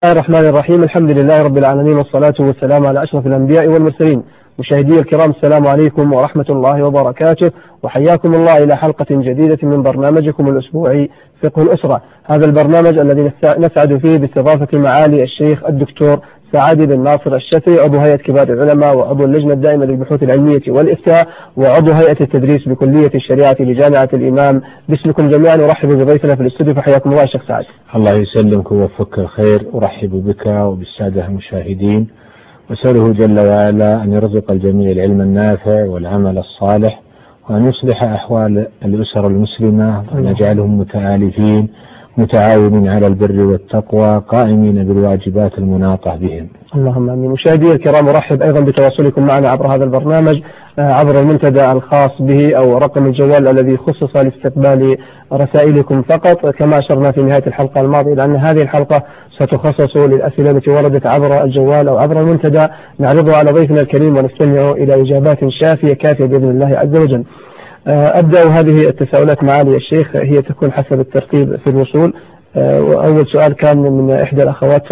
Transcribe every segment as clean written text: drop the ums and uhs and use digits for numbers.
الله الرحمن الرحيم. الحمد لله رب العالمين، والصلاة والسلام على أشرف الأنبياء والمرسلين. مشاهدي الكرام، السلام عليكم ورحمة الله وبركاته، وحياكم الله إلى حلقة جديدة من برنامجكم الأسبوعي فقه الأسرة. هذا البرنامج الذي نسعد فيه باستضافة معالي الشيخ الدكتور سعادي بن ناصر الشتري، عضو هيئة كبار العلماء وعضو اللجنة الدائمة للبحوث العلمية والإفتاء وعضو هيئة التدريس بكلية الشريعة لجامعة الإمام. باسمكم جميعا أرحب بضيفنا في الاستوديو، فحياكم الله الشيخ سعد. الله يسلمك ويوفقك الخير. أرحب بك وبالسادة المشاهدين، وأسأله جل وعلا أن يرزق الجميع العلم النافع والعمل الصالح، وأن يصلح أحوال الأسر المسلمة، وأن يجعلهم متآلفين متعاونين على البر والتقوى، قائمين بالواجبات المناطة بهم. اللهم امين. مشاهدي الكرام، ارحب ايضا بتواصلكم معنا عبر هذا البرنامج، عبر المنتدى الخاص به او رقم الجوال الذي خصص لاستقبال رسائلكم فقط، كما اشرنا في نهايه الحلقه الماضيه لان هذه الحلقه ستخصص للاسئله التي وردت عبر الجوال او عبر المنتدى، نعرضها على ضيفنا الكريم ونستمع الى اجابات شافيه كافيه باذن الله عز وجل. ابدا هذه التساؤلات معالي الشيخ، هي تكون حسب الترتيب في الوصول. واول سؤال كان من احدى الاخوات،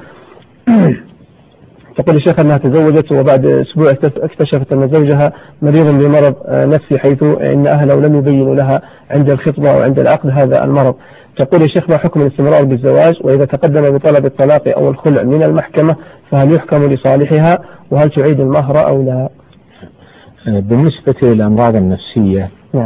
تقول الشيخ أنها تزوجت وبعد أسبوع اكتشفت أن زوجها مريض بمرض نفسي، حيث إن أهله لم يبينوا لها عند الخطبة أو عند العقد هذا المرض. تقول الشيخ: ما حكم الاستمرار بالزواج؟ وإذا تقدم بطلب الطلاق أو الخلع من المحكمة فهل يحكم لصالحها؟ وهل تعيد المهر أو لا؟ بالنسبة للأمراض النفسية، نعم.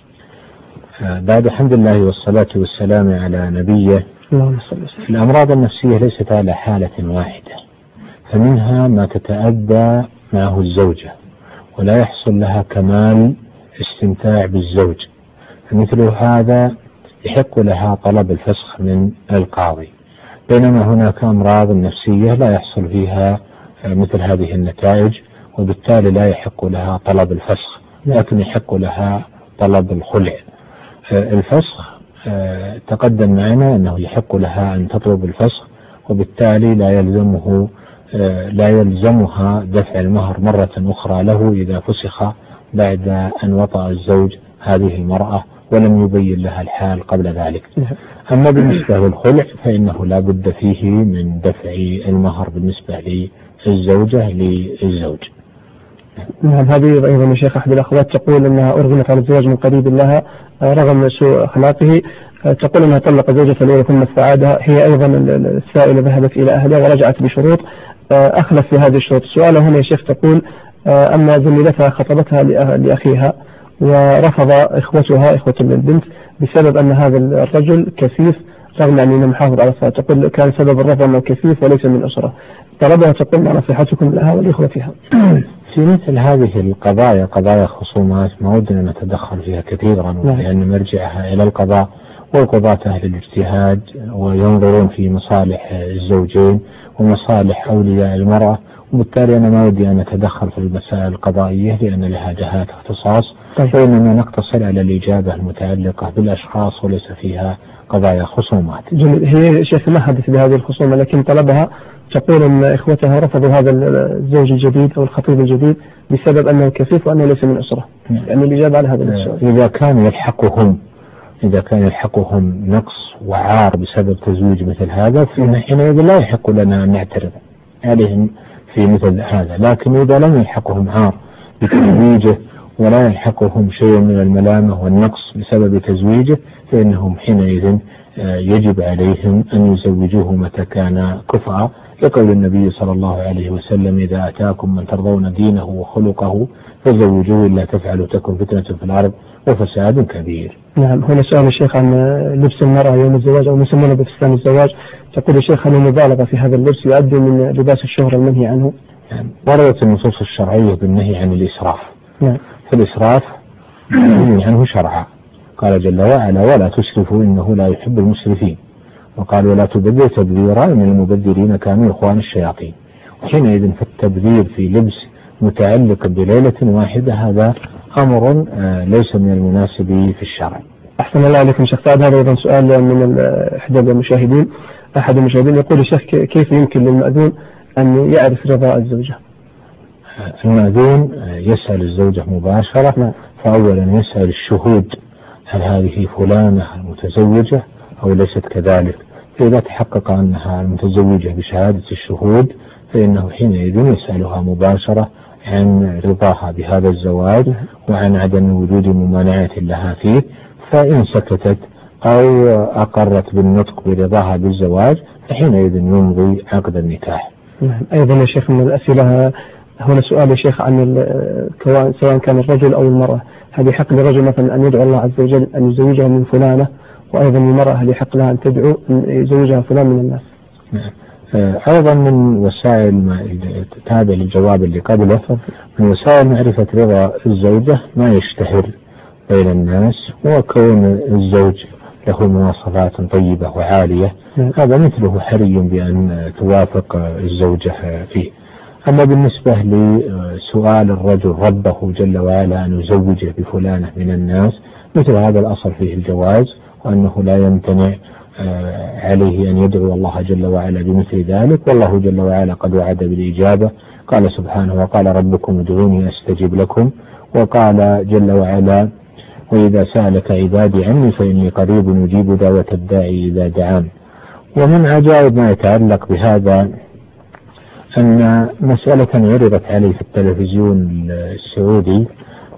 بعد الحمد لله والصلاة والسلام على نبيه، الأمراض النفسية ليست على حالة واحدة، فمنها ما تتأدى معه الزوجة ولا يحصل لها كمال استمتاع بالزوج، فمثل هذا يحق لها طلب الفسخ من القاضي، بينما هناك أمراض نفسية لا يحصل فيها مثل هذه النتائج، وبالتالي لا يحق لها طلب الفسخ، لكن يحق لها طلب الخلع. الفسخ تقدم معنا أنه يحق لها أن تطلب الفسخ، وبالتالي لا يلزمها دفع المهر مرة أخرى له إذا فسخ بعد أن وطأ الزوج هذه المرأة ولم يبين لها الحال قبل ذلك. أما بالنسبة للخلع فإنه لا بد فيه من دفع المهر بالنسبة للزوجة للزوج. نعم. هذه أيضا يا شيخ أحد الأخوات تقول أنها أرغمت على الزواج من قريب لها رغم سوء أخلاقه. تقول أنها طلق زوجها الأولى ثم استعادها. هي أيضا السائلة ذهبت إلى أهلها ورجعت بشروط أخلف في هذه الشروط. السؤال هنا يا شيخ تقول: أما زميلتها خطبتها لأخيها ورفض إخوتها إخوة البنت بسبب أن هذا الرجل كفيف رغم أنه محافظ على الصلاة. تقول كان سبب الرفض أنه كفيف وليس من أسرة. طلبها تقول: ما نصيحتكم لها ولإخوتها؟ في مثل هذه القضايا، قضايا خصومات، ما ودنا نتدخل فيها كثيرا، لأن مرجعها إلى القضاء، والقضاة أهل الاجتهاد وينظرون في مصالح الزوجين ومصالح أولياء المرأة، وبالتالي أنا ما ودي أن أتدخل في المسائل القضائية لأن لها جهات اختصاص، وإنما نقتصر على الإجابة المتعلقة بالأشخاص وليس فيها قضايا خصومات. جميل. هي شيخ ما حدث بهذه الخصومة، لكن طلبها تقول أن إخوتها رفضوا هذا الزوج الجديد أو الخطيب الجديد بسبب أنه كفيف وأنه ليس من أسرة. يعني الإجابة على هذا السؤال: إذا كان يلحقهم نقص وعار بسبب تزويج مثل هذا، حينئذ لا يحق لنا أن نعترض عليهم في مثل هذا. لكن إذا لم يلحقهم عار بتزويجه ولا يلحقهم شيء من الملامة والنقص بسبب تزويجه، فإنهم حينئذ يجب عليهم أن يزوجوه متى كان كفءا، لقول النبي صلى الله عليه وسلم: إذا أتاكم من ترضون دينه وخلقه فزوجوه، إلا تفعلوا تكن فتنة في الأرض وفساد كبير. نعم. هنا سؤال الشيخ عن لبس المرأة يوم الزواج أو مسمونه بفستان الزواج. تقول الشيخ: هل المبالغة في هذا اللبس يؤدي من لباس الشهرة المنهي عنه؟ يعني وردت النصوص الشرعية بالنهي عن الإسراف. نعم. فالإسراف منهي عنه شرعا، قال جل وعلا: ولا تسرفوا إنه لا يحب المسرفين، وقال: ولا تبذر تبذيرا إن المبذرين كانوا إخوان الشياطين. وحينئذ فالتبذير في لبس متعلق بليلة واحدة هذا أمر ليس من المناسب في الشرع. أحسن الله عليكم شيخ سعد. هذا أيضا سؤال من أحد المشاهدين يقول: الشيخ كيف يمكن للمأذون أن يعرف رضا الزوجة؟ المأذون يسأل الزوجة مباشرة، فأولا يسأل الشهود: هل هذه فلانة المتزوجة أو ليست كذلك؟ فإذا تحقق أنها متزوجة بشهادة الشهود فإنه حينئذ يسألها مباشرة عن رضاها بهذا الزواج وعن عدم وجود ممانعة لها فيه، فإن سكتت أو أقرت بالنطق برضاها بالزواج فحينئذ يمضي عقد النكاح. أيضا يا شيخ من الأسئلة هنا سؤال يا شيخ عن سواء كان الرجل أو المرأة، هل يحق للرجل مثلا أن يدعو الله عز وجل أن يزوجها من فلانة، وأيضا المرأة هل يحق لها أن تدعو أن يزوجها فلان من الناس؟ أيضا من وسائل تابع للجواب اللي قبله، من وسائل معرفة رضا الزوجة ما يشتهر بين الناس، وكون الزوج له مواصفات طيبة وعالية هذا مثله حري بأن توافق الزوجة فيه. أما بالنسبة لسؤال الرجل ربه جل وعلا أن يزوجه بفلانة من الناس، مثل هذا الأصل فيه الجواز، وأنه لا يمتنع عليه أن يدعو الله جل وعلا بمثل ذلك، والله جل وعلا قد وعد بالإجابة، قال سبحانه وقال ربكم ادعوني أستجب لكم، وقال جل وعلا وإذا سألك عبادي عني فإني قريب أجيب دعوة الداعي إذا دعان. ومن عجائب ما يتعلق بهذا أن مسألة عرضت عليه في التلفزيون السعودي،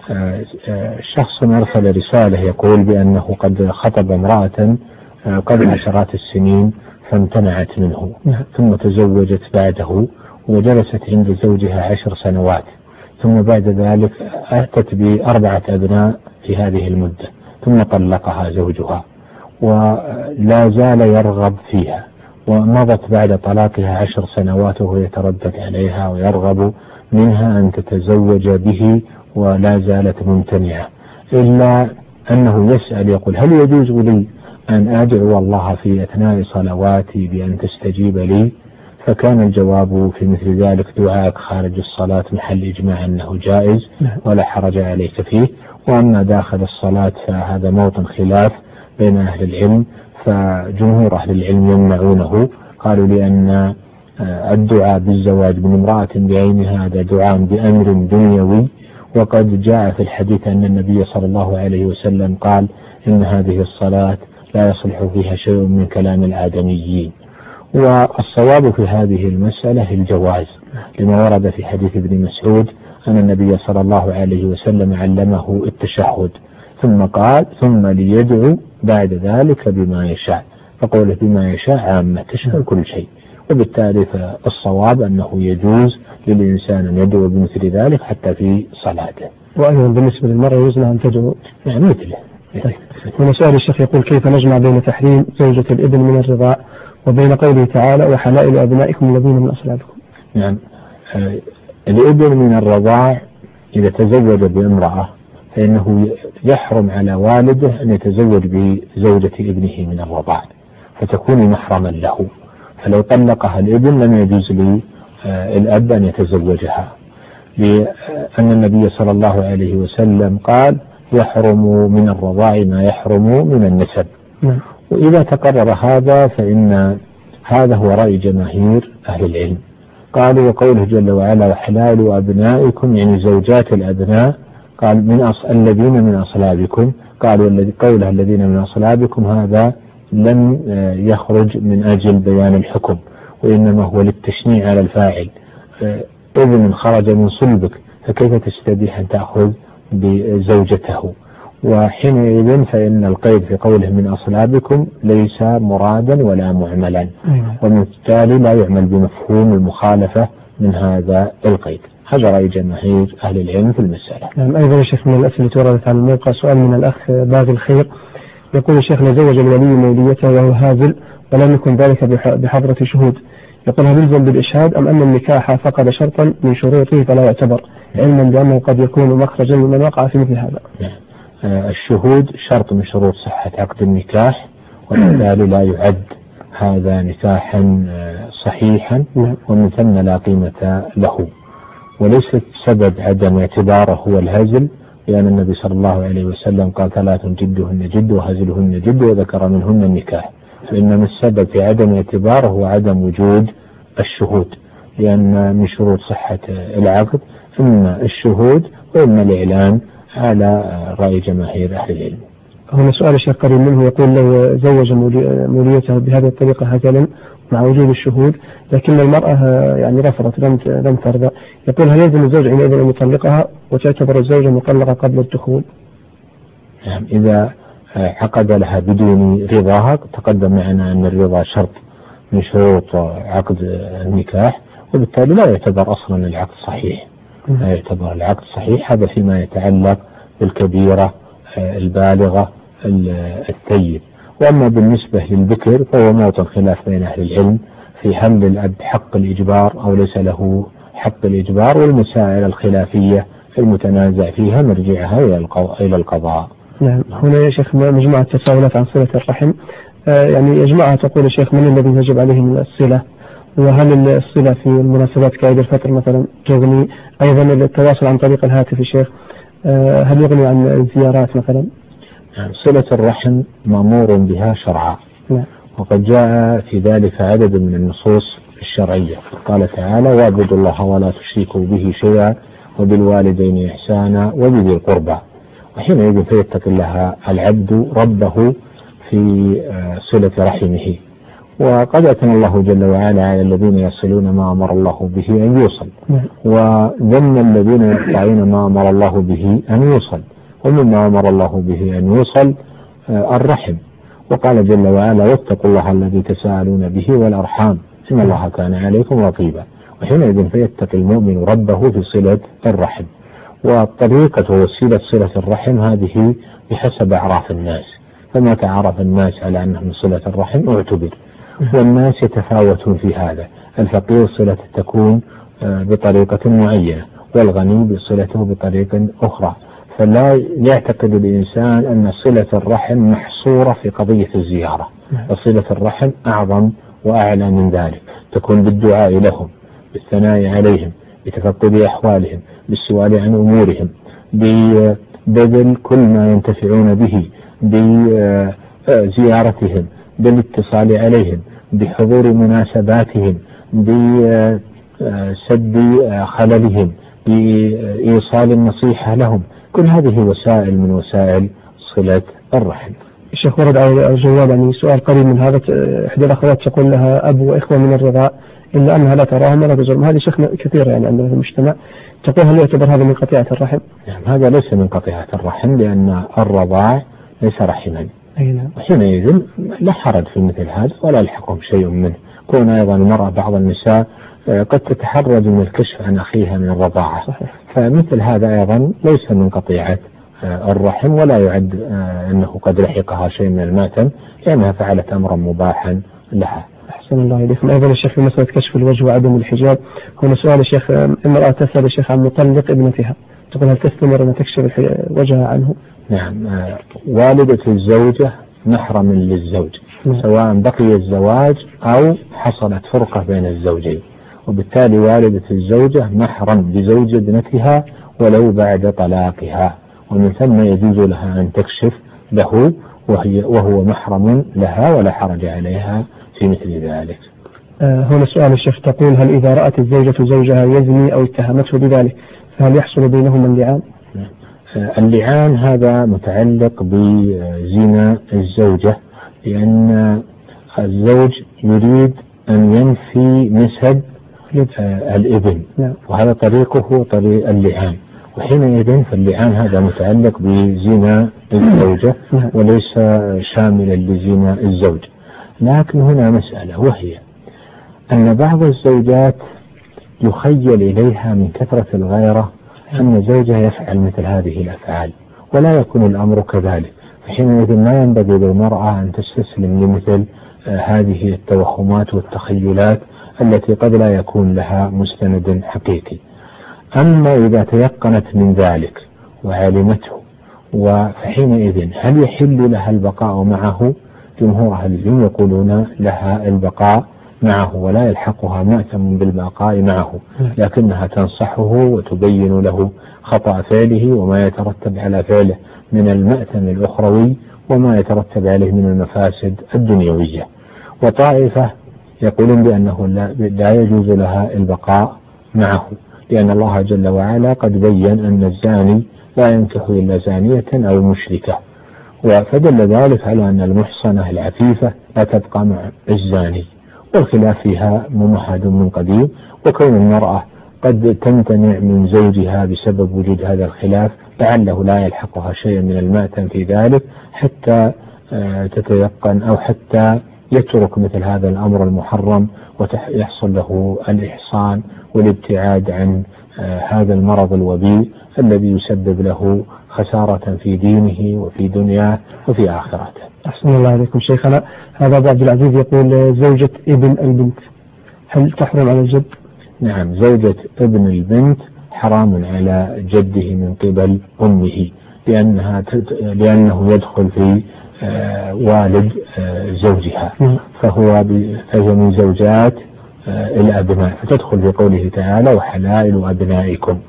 شخص أرسل رسالة يقول بأنه قد خطب امرأة قبل عشرات السنين فامتنعت منه، ثم تزوجت بعده وجلست عند زوجها 10 سنوات، ثم بعد ذلك أتت ب4 أبناء في هذه المدة، ثم طلقها زوجها ولا زال يرغب فيها، ومضت بعد طلاقها 10 سنوات وهو يتردد عليها ويرغب منها أن تتزوج به ولا زالت ممتنعة، إلا أنه يسأل يقول هل يجوز لي أن أدعو الله في أثناء صلواتي بأن تستجيب لي؟ فكان الجواب في مثل ذلك دعاءك خارج الصلاة محل إجماع أنه جائز ولا حرج عليك فيه، وأما داخل الصلاة فهذا موطن خلاف بين أهل العلم، فجمهور أهل العلم يمنعونه، قالوا لأن الدعاء بالزواج من امرأة بعينها هذا دعاء بأمر دنيوي، وقد جاء في الحديث أن النبي صلى الله عليه وسلم قال إن هذه الصلاة لا يصلح فيها شيء من كلام الآدميين. والصواب في هذه المسألة الجواز، لما ورد في حديث ابن مسعود أن النبي صلى الله عليه وسلم علمه التشهد ثم قال ثم ليدعو بعد ذلك بما يشاء، فقوله بما يشاء عامة تشمل كل شيء، وبالتالي فالصواب أنه يجوز للإنسان أن يدعو بمثل ذلك حتى في صلاته. وأيضا بالنسبة للمرأة يجوز لها أن تدعو يعني مثله. طيب. هنا سؤال الشيخ يقول كيف نجمع بين تحريم زوجة الابن من الرضاع وبين قوله تعالى وحلائل أبنائكم الذين من أصلابكم؟ يعني الابن من الرضاع إذا تزوج بامرأة فإنه يحرم على والده أن يتزوج بزوجة ابنه من الرضاع فتكون محرما له، فلو طلقها الابن لم يجوز للأب أن يتزوجها، لأن النبي صلى الله عليه وسلم قال يحرم من الرضاع ما يحرم من النسب. وإذا تقرر هذا فإن هذا هو رأي جماهير أهل العلم. قالوا وقوله جل وعلا وحلال أبنائكم يعني زوجات الأبناء، قال من الذين من أصلابكم، قالوا قوله الذين من أصلابكم هذا لم يخرج من أجل بيان الحكم، وإنما هو للتشنيع على الفاعل، ابن خرج من صلبك فكيف تستبيح أن تأخذ بزوجته؟ وحينئذ فإن القيد في قوله من أصلابكم ليس مرادا ولا معملا، وبالتالي لا يعمل بمفهوم المخالفة من هذا القيد. هذا رأي جماهير أهل العلم في المسألة. نعم. أيضا يا شيخ من الأسئلة وردت على الموقع سؤال من الأخ باغي الخير يقول الشيخ نزوج الولي موليته وهو هازل ولم يكن ذلك بحضرة شهود، يقول هل يلزم بالإشهاد أم أن النكاح فقد شرطا من شروطه فلا يعتبر، علما بأنه قد يكون مخرجا لمن وقع في مثل هذا؟ الشهود شرط من شروط صحة عقد النكاح، وبالتالي لا يعد هذا نكاحا صحيحا، ومن ثم لا قيمة له، وليست سبب عدم اعتباره هو الهزل، لأن النبي صلى الله عليه وسلم قال 3 جدهن جد وهزلهن جد وذكر منهن النكاح، فإنما السبب في عدم اعتباره هو عدم وجود الشهود، لأن من شروط صحة العقد إما الشهود وإما الإعلان على رأي جماهير أهل العلم. هنا سؤال الشيخ قريب منه يقول لو زوج موليته بهذه الطريقة هزلا مع وجود الشهود لكن المرأة يعني رفضت لم ترضى، يقول هل يلزم الزوج حينئذ أن يطلقها وتعتبر الزوجة مطلقة قبل الدخول؟ نعم، إذا عقد لها بدون رضاها، تقدم معنا أن الرضا شرط من شروط عقد النكاح، وبالتالي لا يعتبر أصلا العقد صحيح. لا يعتبر العقد صحيح، هذا فيما يتعلق بالكبيرة البالغة الثيب. وأما بالنسبة للبكر فهو موطن خلاف بين أهل العلم في هل للأب حق الإجبار أو ليس له حق الإجبار، والمسائل الخلافية المتنازع فيها مرجعها إلى القضاء. نعم. هنا يا شيخ مجموعة تساؤلات عن صلة الرحم، يعني يجمعها تقول يا شيخ من الذي يجب عليه من الصلة، وهل الصلة في المناسبات كعيد الفطر مثلا تغني؟ أيضا التواصل عن طريق الهاتف يا شيخ هل يغني عن الزيارات مثلا؟ صلة الرحم مأمور بها شرعا، وقد جاء في ذلك عدد من النصوص الشرعية. قال تعالى: واعبدوا الله ولا تشركوا به شيئا وبالوالدين إحسانا وبذي القربى. وحينئذ فيتقي الله العبد ربه في صلة رحمه. وقد أثنى الله جل وعلا على الذين يصلون ما أمر الله به أن يوصل، وذم الذين يقطعون ما أمر الله به أن يوصل، ومما أمر الله به أن يوصل الرحم. وقال جل وعلا: واتقوا الله الذي تساءلون به والأرحام إن الله كان عليكم رقيبا. وحينئذ فيتقي المؤمن ربه في صلة الرحم. والطريقة ووسيلة صلة الرحم هذه بحسب أعراف الناس، فما تعرف الناس على أنه من صلة الرحم اعتبر، والناس يتفاوتون في هذا. الفقير صلة تكون بطريقة معينة، والغني بصلته بطريقة أخرى. فلا يعتقد الإنسان أن صلة الرحم محصورة في قضية الزيارة، وصلة الرحم أعظم وأعلى من ذلك، تكون بالدعاء لهم، بالثناء عليهم، بتفقد أحوالهم، بالسؤال عن أمورهم، ببذل كل ما ينتفعون به، بزيارتهم، بالاتصال عليهم، بحضور مناسباتهم، بسد خللهم، بإيصال النصيحة لهم. كل هذه وسائل من وسائل صلة الرحم. الشيخ ورد على الجواب يعني سؤال قريب من هذا، إحدى الأخوات تقول لها أب وإخوة من الرضاع إلا أنها لا تراهم ولا تزورهم. هذه شيخ كثيرة يعني عندنا في المجتمع، تقول هل يعتبر هذا من قطيعة الرحم؟ يعني هذا ليس من قطيعة الرحم، لأن الرضاع ليس رحما. نعم. وحينئذ لا حرج في مثل هذا ولا يلحقهم شيء منه. كون أيضا المرأة بعض النساء قد تتحرج من الكشف عن أخيها من الرضاعة، صحيح. فمثل هذا أيضا ليس من قطيعة الرحم، ولا يعد أنه قد لحقها شيء من الماتم، لأنها فعلت أمرا مباحا لها. أحسن الله إليكم. أيضا الشيخ في مسألة كشف الوجه وعدم الحجاب، هنا سؤال الشيخ، امرأة تسأل الشيخ عن مطلق ابنتها، تقول هل تستمر أن تكشف وجهها عنه؟ نعم، والدة الزوجة محرم للزوج، سواء بقي الزواج أو حصلت فرقة بين الزوجين، وبالتالي والدة الزوجة محرم بزوج ابنتها ولو بعد طلاقها، ومن ثم يجوز لها أن تكشف له وهو محرم لها، ولا حرج عليها في مثل ذلك. هنا سؤال الشيخ، تقول هل إذا رأت الزوجة زوجها يزني أو اتهمته بذلك فهل يحصل بينهما اللعان؟ اللعان هذا متعلق بزنا الزوجة، لأن الزوج يريد أن ينفي نسب الابن، وهذا طريقه طريق اللعان، وحينئذ فاللعان هذا متعلق بزنا الزوجة وليس شاملا لزنا الزوج. لكن هنا مسألة، وهي أن بعض الزوجات يخيل إليها من كثرة الغيرة أن زوجها يفعل مثل هذه الأفعال، ولا يكون الأمر كذلك. فحينئذ ما ينبغي للمرأة أن تستسلم لمثل هذه التوهمات والتخيلات التي قد لا يكون لها مستند حقيقي. أما إذا تيقنت من ذلك وعلمته، فحينئذ هل يحل لها البقاء معه؟ جمهور أهل العلم يقولون لها البقاء معه، ولا يلحقها مأثم بالبقاء معه، لكنها تنصحه وتبين له خطأ فعله وما يترتب على فعله من المأثم الأخروي وما يترتب عليه من المفاسد الدنيوية. وطائفة يقولون بأنه لا يجوز لها البقاء معه، لأن الله جل وعلا قد بين أن الزاني لا ينكح إلا زانية أو مشركة، فدل ذلك على أن المحصنة العفيفة لا تبقى مع الزاني، والخلاف فيها ممهد من قديم، وكون المرأة قد تمتنع من زوجها بسبب وجود هذا الخلاف لعله لا يلحقها شيء من المأتم في ذلك حتى تتيقن أو حتى يترك مثل هذا الأمر المحرم ويحصل له الإحصان والابتعاد عن هذا المرض الوبيل الذي يسبب له خسارة في دينه وفي دنياه وفي آخرته. أحسن الله عليكم شيخنا. هذا أبو عبد العزيز يقول زوجة ابن البنت هل تحرم على الجد؟ نعم، زوجة ابن البنت حرام على جده من قبل أمه لأنه يدخل في والد زوجها، فهي من زوجات الأبناء، فتدخل في قوله تعالى وحلائل أبنائكم.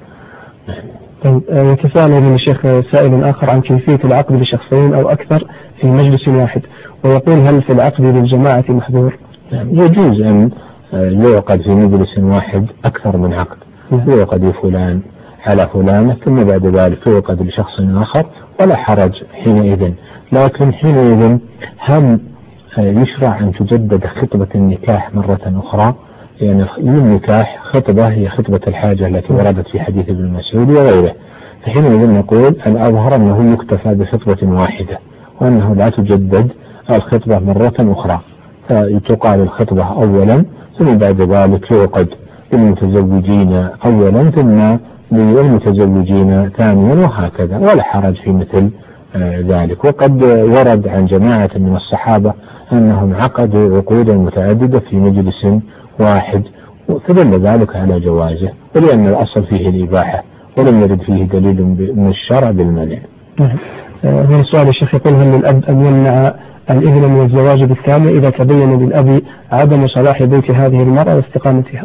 يتساءل من الشيخ سائل آخر عن كيفية العقد بشخصين أو أكثر في مجلس واحد، ويقول هل في العقد للجماعة محظور؟ يجوز أن يعقد في مجلس واحد أكثر من عقد، يعقد فلان على فلانة ثم بعد ذلك يعقد لشخص آخر ولا حرج حينئذ، لكن حينئذ هل يشرع أن تجدد خطبة النكاح مرة أخرى؟ يعني النكاح خطبة هي خطبة الحاجة التي وردت في حديث ابن مسعود وغيره، فحينئذ نقول الأظهر أنه يكتفى بخطبة واحدة وأنه لا تجدد الخطبة مرة أخرى، فتقال الخطبة أولا ثم بعد ذلك يعقد للمتزوجين أولا ثم للمتزوجين ثانيا وهكذا، ولا حرج في مثل ذلك. وقد ورد عن جماعة من الصحابة أنهم عقدوا عقودا متعددة في مجلس واحد، فدل ذلك على جوازه، ولأن الأصل فيه الإباحة ولم يرد فيه دليل من الشرع بالمنع. هنا سؤال الشيخ يقول هل للأب أن يمنع الإذن من الزواج بالثانية إذا تبين للأب عدم صلاح بيت هذه المرأة واستقامتها؟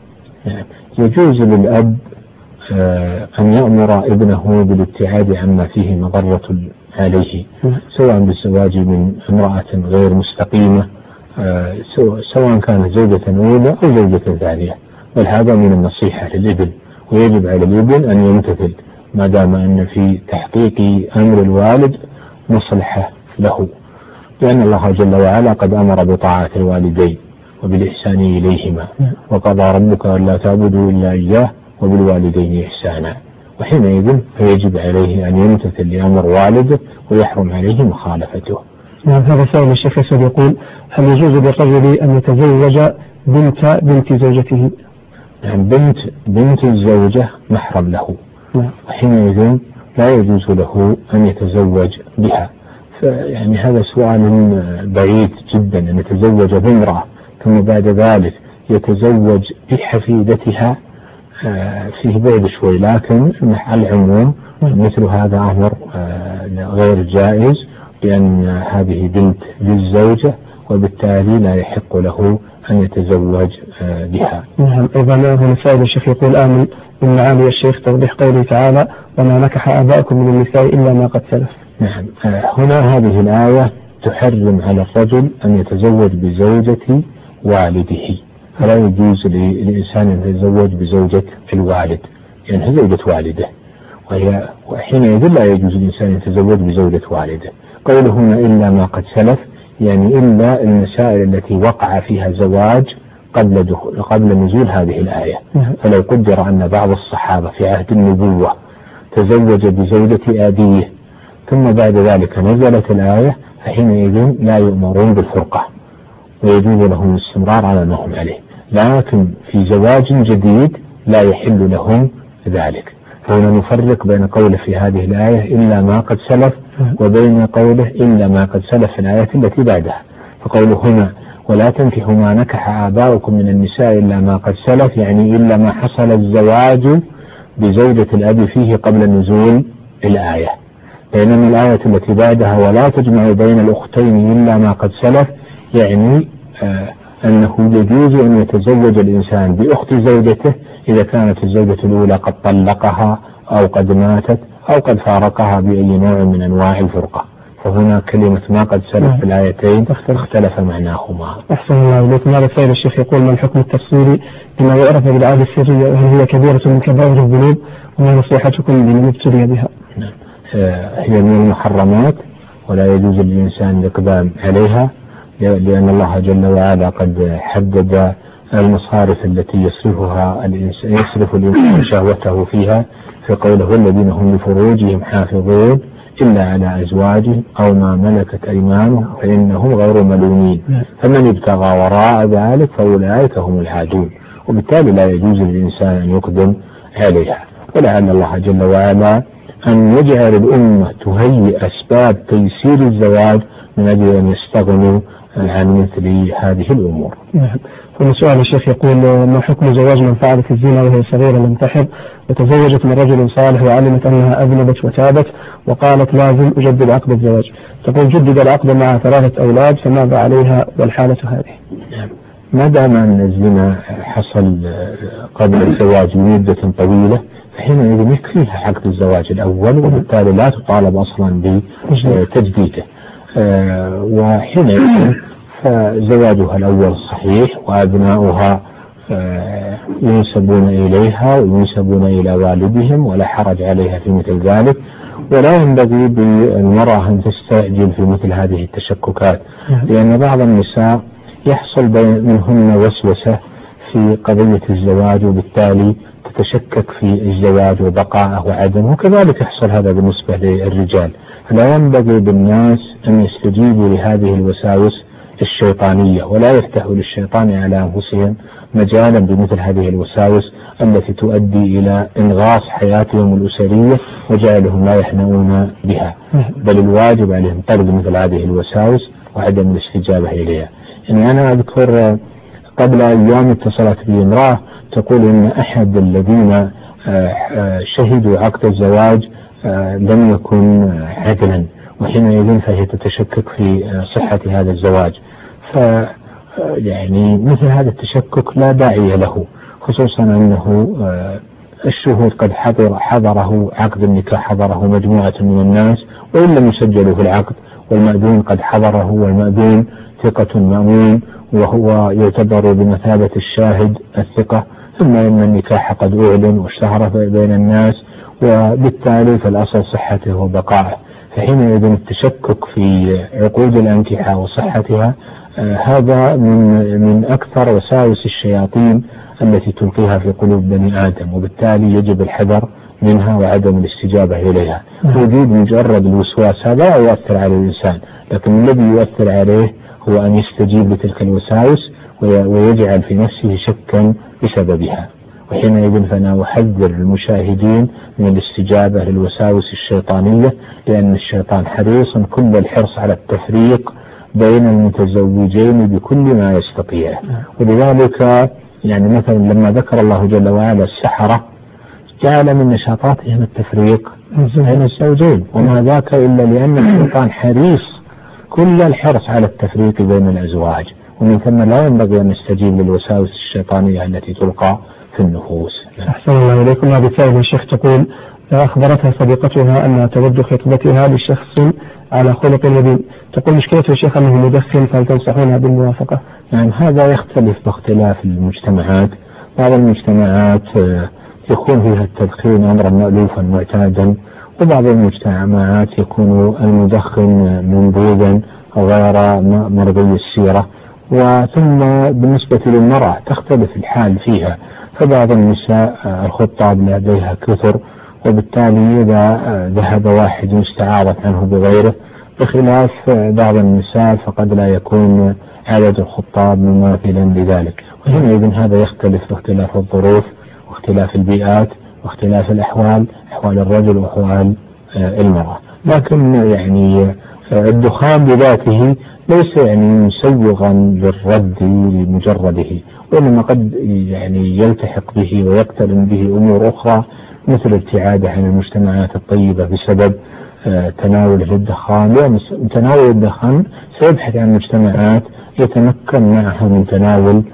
يجوز للأب أن يأمر ابنه بالابتعاد عما فيه مضرة عليه، سواء بالزواج من امرأة غير مستقيمة، سواء كانت زوجة أولى أو زوجة ثانية، بل هذا من النصيحة للابن، ويجب على الابن أن يمتثل ما دام أن في تحقيق أمر الوالد مصلحة له، لأن الله جل وعلا قد أمر بطاعة الوالدين وبالإحسان إليهما، وقضى ربك ألا تعبدوا إلا إياه وبالوالدين إحسانا، وحينئذ فيجب عليه أن يمتثل لأمر والده ويحرم عليه مخالفته. هذا سؤال الشيخ يسأل يقول هل يجوز للرجل أن يتزوج بنت زوجته؟ يعني بنت الزوجة محرم له، وحينئذ لا يجوز له أن يتزوج بها، يعني هذا سؤال بعيد جدا أن يتزوج بامرأة ثم بعد ذلك يتزوج بحفيدتها، فيه بعد شوي، لكن على العموم مثل هذا أمر غير جائز، لأن هذه بنت للزوجة وبالتالي لا يحق له أن يتزوج بها. نعم. أيضا هنا سائل الشيخ يقول آمن من معالي الشيخ توضيح قوله تعالى وما نكح آباؤكم من النساء إلا ما قد سلف. نعم، هنا هذه الآية تحرم على الرجل أن يتزوج بزوجة والده، فلا يجوز للإنسان أن يتزوج بزوجة الوالد لأنها يعني زوجة والده، وحينئذ لا يجوز للإنسان أن يتزوج بزوجة والده. قوله هنا إلا ما قد سلف يعني إلا المسائل التي وقع فيها زواج قبل نزول هذه الآية، فلو قدر أن بعض الصحابة في عهد النبوة تزوج بزوجة آبيه ثم بعد ذلك نزلت الآية فحينئذ لا يؤمرون بالفرقة ويجوز لهم الاستمرار على ما هم عليه، لكن في زواج جديد لا يحل لهم ذلك. فهنا نفرق بين قوله في هذه الآية إلا ما قد سلف وبين قوله إلا ما قد سلف في الآية التي بعدها. فقوله هنا ولا تنكحوا ما نكح آباؤكم من النساء إلا ما قد سلف يعني إلا ما حصل الزواج بزوجة الأب فيه قبل نزول الآية، بينما الآية التي بعدها ولا تجمعوا بين الأختين إلا ما قد سلف يعني أنه يجوز أن يتزوج الإنسان بأخت زوجته إذا كانت الزوجة الأولى قد طلقها أو قد ماتت أو قد فارقها بأي نوع من أنواع الفرقة، فهنا كلمة ما قد سلف في الآيتين اختلف معناهما. أحسن الله إليكم. هذا سائل الشيخ يقول ما الحكم التفصيلي لما يعرف بالعادة السرية وهل هي كبيرة من كبائر الذنوب وما نصيحتكم لمن ابتلي بها؟ هي من المحرمات ولا يجوز للإنسان الإقدام عليها، لأن الله جل وعلا قد حدد المصارف التي يصرف الإنسان شهوته فيها في قوله والذين هم لفروجهم حافظون إلا على أزواجهم أو ما ملكت أيمانهم فإنهم غير ملومين، فمن ابتغى وراء ذلك فأولئك هم العادون، وبالتالي لا يجوز للإنسان أن يقدم عليها. ولعل الله جل وعلا أن يجعل الأمة تهيئ أسباب تيسير الزواج من أجل أن يستغنوا عن مثل هذه الأمور. ثم سؤال الشيخ يقول ما حكم زواج من فعلت الزنا وهي صغيرة لم تحض وتزوجت من رجل صالح وعلمت أنها أذنبت وتابت وقالت لازم أجدد عقد الزواج، تقول جدد العقد مع 3 أولاد فماذا عليها والحالة هذه؟ ما دام أن الزنا حصل قبل الزواج بمدة طويلة فحينئذ يكفيها عقد الزواج الأول، وبالتالي لا تطالب أصلا بتجديده، وحينئذ فزواجها الأول صحيح وأبناؤها ينسبون إليها وينسبون إلى والدهم ولا حرج عليها في مثل ذلك، ولا ينبغي بالمرأة أن تستعجل في مثل هذه التشككات، لأن بعض النساء يحصل منهن وسوسة في قضية الزواج وبالتالي تتشكك في الزواج وبقائه وعدمه، وكذلك يحصل هذا بالنسبة للرجال، فلا ينبغي بالناس أن يستجيبوا لهذه الوساوس الشيطانية ولا يفتحوا للشيطان على أنفسهم مجالا بمثل هذه الوساوس التي تؤدي إلى إنغاص حياتهم الأسرية وجعلهم لا يحنؤون بها، بل الواجب عليهم طرد مثل هذه الوساوس وعدم الاستجابة إليها. يعني أنا أذكر قبل أيام اتصلت بي امرأة تقول إن أحد الذين شهدوا عقد الزواج لم يكن عدلا، وحينئذ فهي تتشكك في صحة هذا الزواج، يعني مثل هذا التشكك لا داعي له، خصوصا أنه الشهود قد حضره عقد النكاح حضره مجموعة من الناس وإن لم يسجلوا في العقد، والمأذون قد حضره، والمأذون ثقة مأمون وهو يعتبر بمثابة الشاهد الثقة، ثم إن النكاح قد أعلن واشتهر بين الناس، وبالتالي فالأصل صحته وبقائه، فحينئذ التشكك في عقود الأنكحة وصحتها هذا من أكثر وساوس الشياطين التي تلقيها في قلوب بني آدم، وبالتالي يجب الحذر منها وعدم الاستجابة إليها. وجود مجرد الوسواس هذا لا يؤثر على الإنسان، لكن الذي يؤثر عليه هو أن يستجيب لتلك الوساوس ويجعل في نفسه شكا بسببها، وحينئذ فأنا أحذر المشاهدين من الاستجابة للوساوس الشيطانية، لأن الشيطان حريص كل الحرص على التفريق بين المتزوجين بكل ما يستطيع، ولذلك يعني مثلا لما ذكر الله جل وعلا السحرة جعل من نشاطاتهم التفريق بين الزوجين، وما ذاك إلا لأن الشيطان حريص كل الحرص على التفريق بين الأزواج، ومن ثم لا ينبغي أن نستجيب للوساوس الشيطانية التي تلقى في النفوس. أحسن الله إليكم. هذه السائلة الشيخ تقول أخبرتها صديقتها أنها تود خطبتها لشخص على خلق ودين، تقول مشكلة يا شيخ أنه مدخن، فهل تنصحونها بالموافقة؟ يعني هذا يختلف باختلاف المجتمعات، بعض المجتمعات يكون فيها التدخين أمرا مألوفا معتادا، وبعض المجتمعات يكون المدخن منبوذا غير مرضي السيرة، وثم بالنسبة للمرأة تختلف الحال فيها، فبعض النساء الخطاب لديها كثر، وبالتالي إذا ذهب واحد استعاضت عنه بغيره، بخلاف بعض النساء فقد لا يكون عدد الخطاب مماثلا لذلك، وحينئذ هذا يختلف باختلاف الظروف واختلاف البيئات واختلاف الأحوال، أحوال الرجل وأحوال المرأة. لكن يعني الدخان بذاته ليس يعني مسوغا للرد لمجرده، وإنما قد يعني يلتحق به ويقترن به أمور أخرى مثل الابتعاد عن المجتمعات الطيبة بسبب تناوله للدخان، لأن تناول الدخان سيبحث عن مجتمعات يتمكن معها من تناول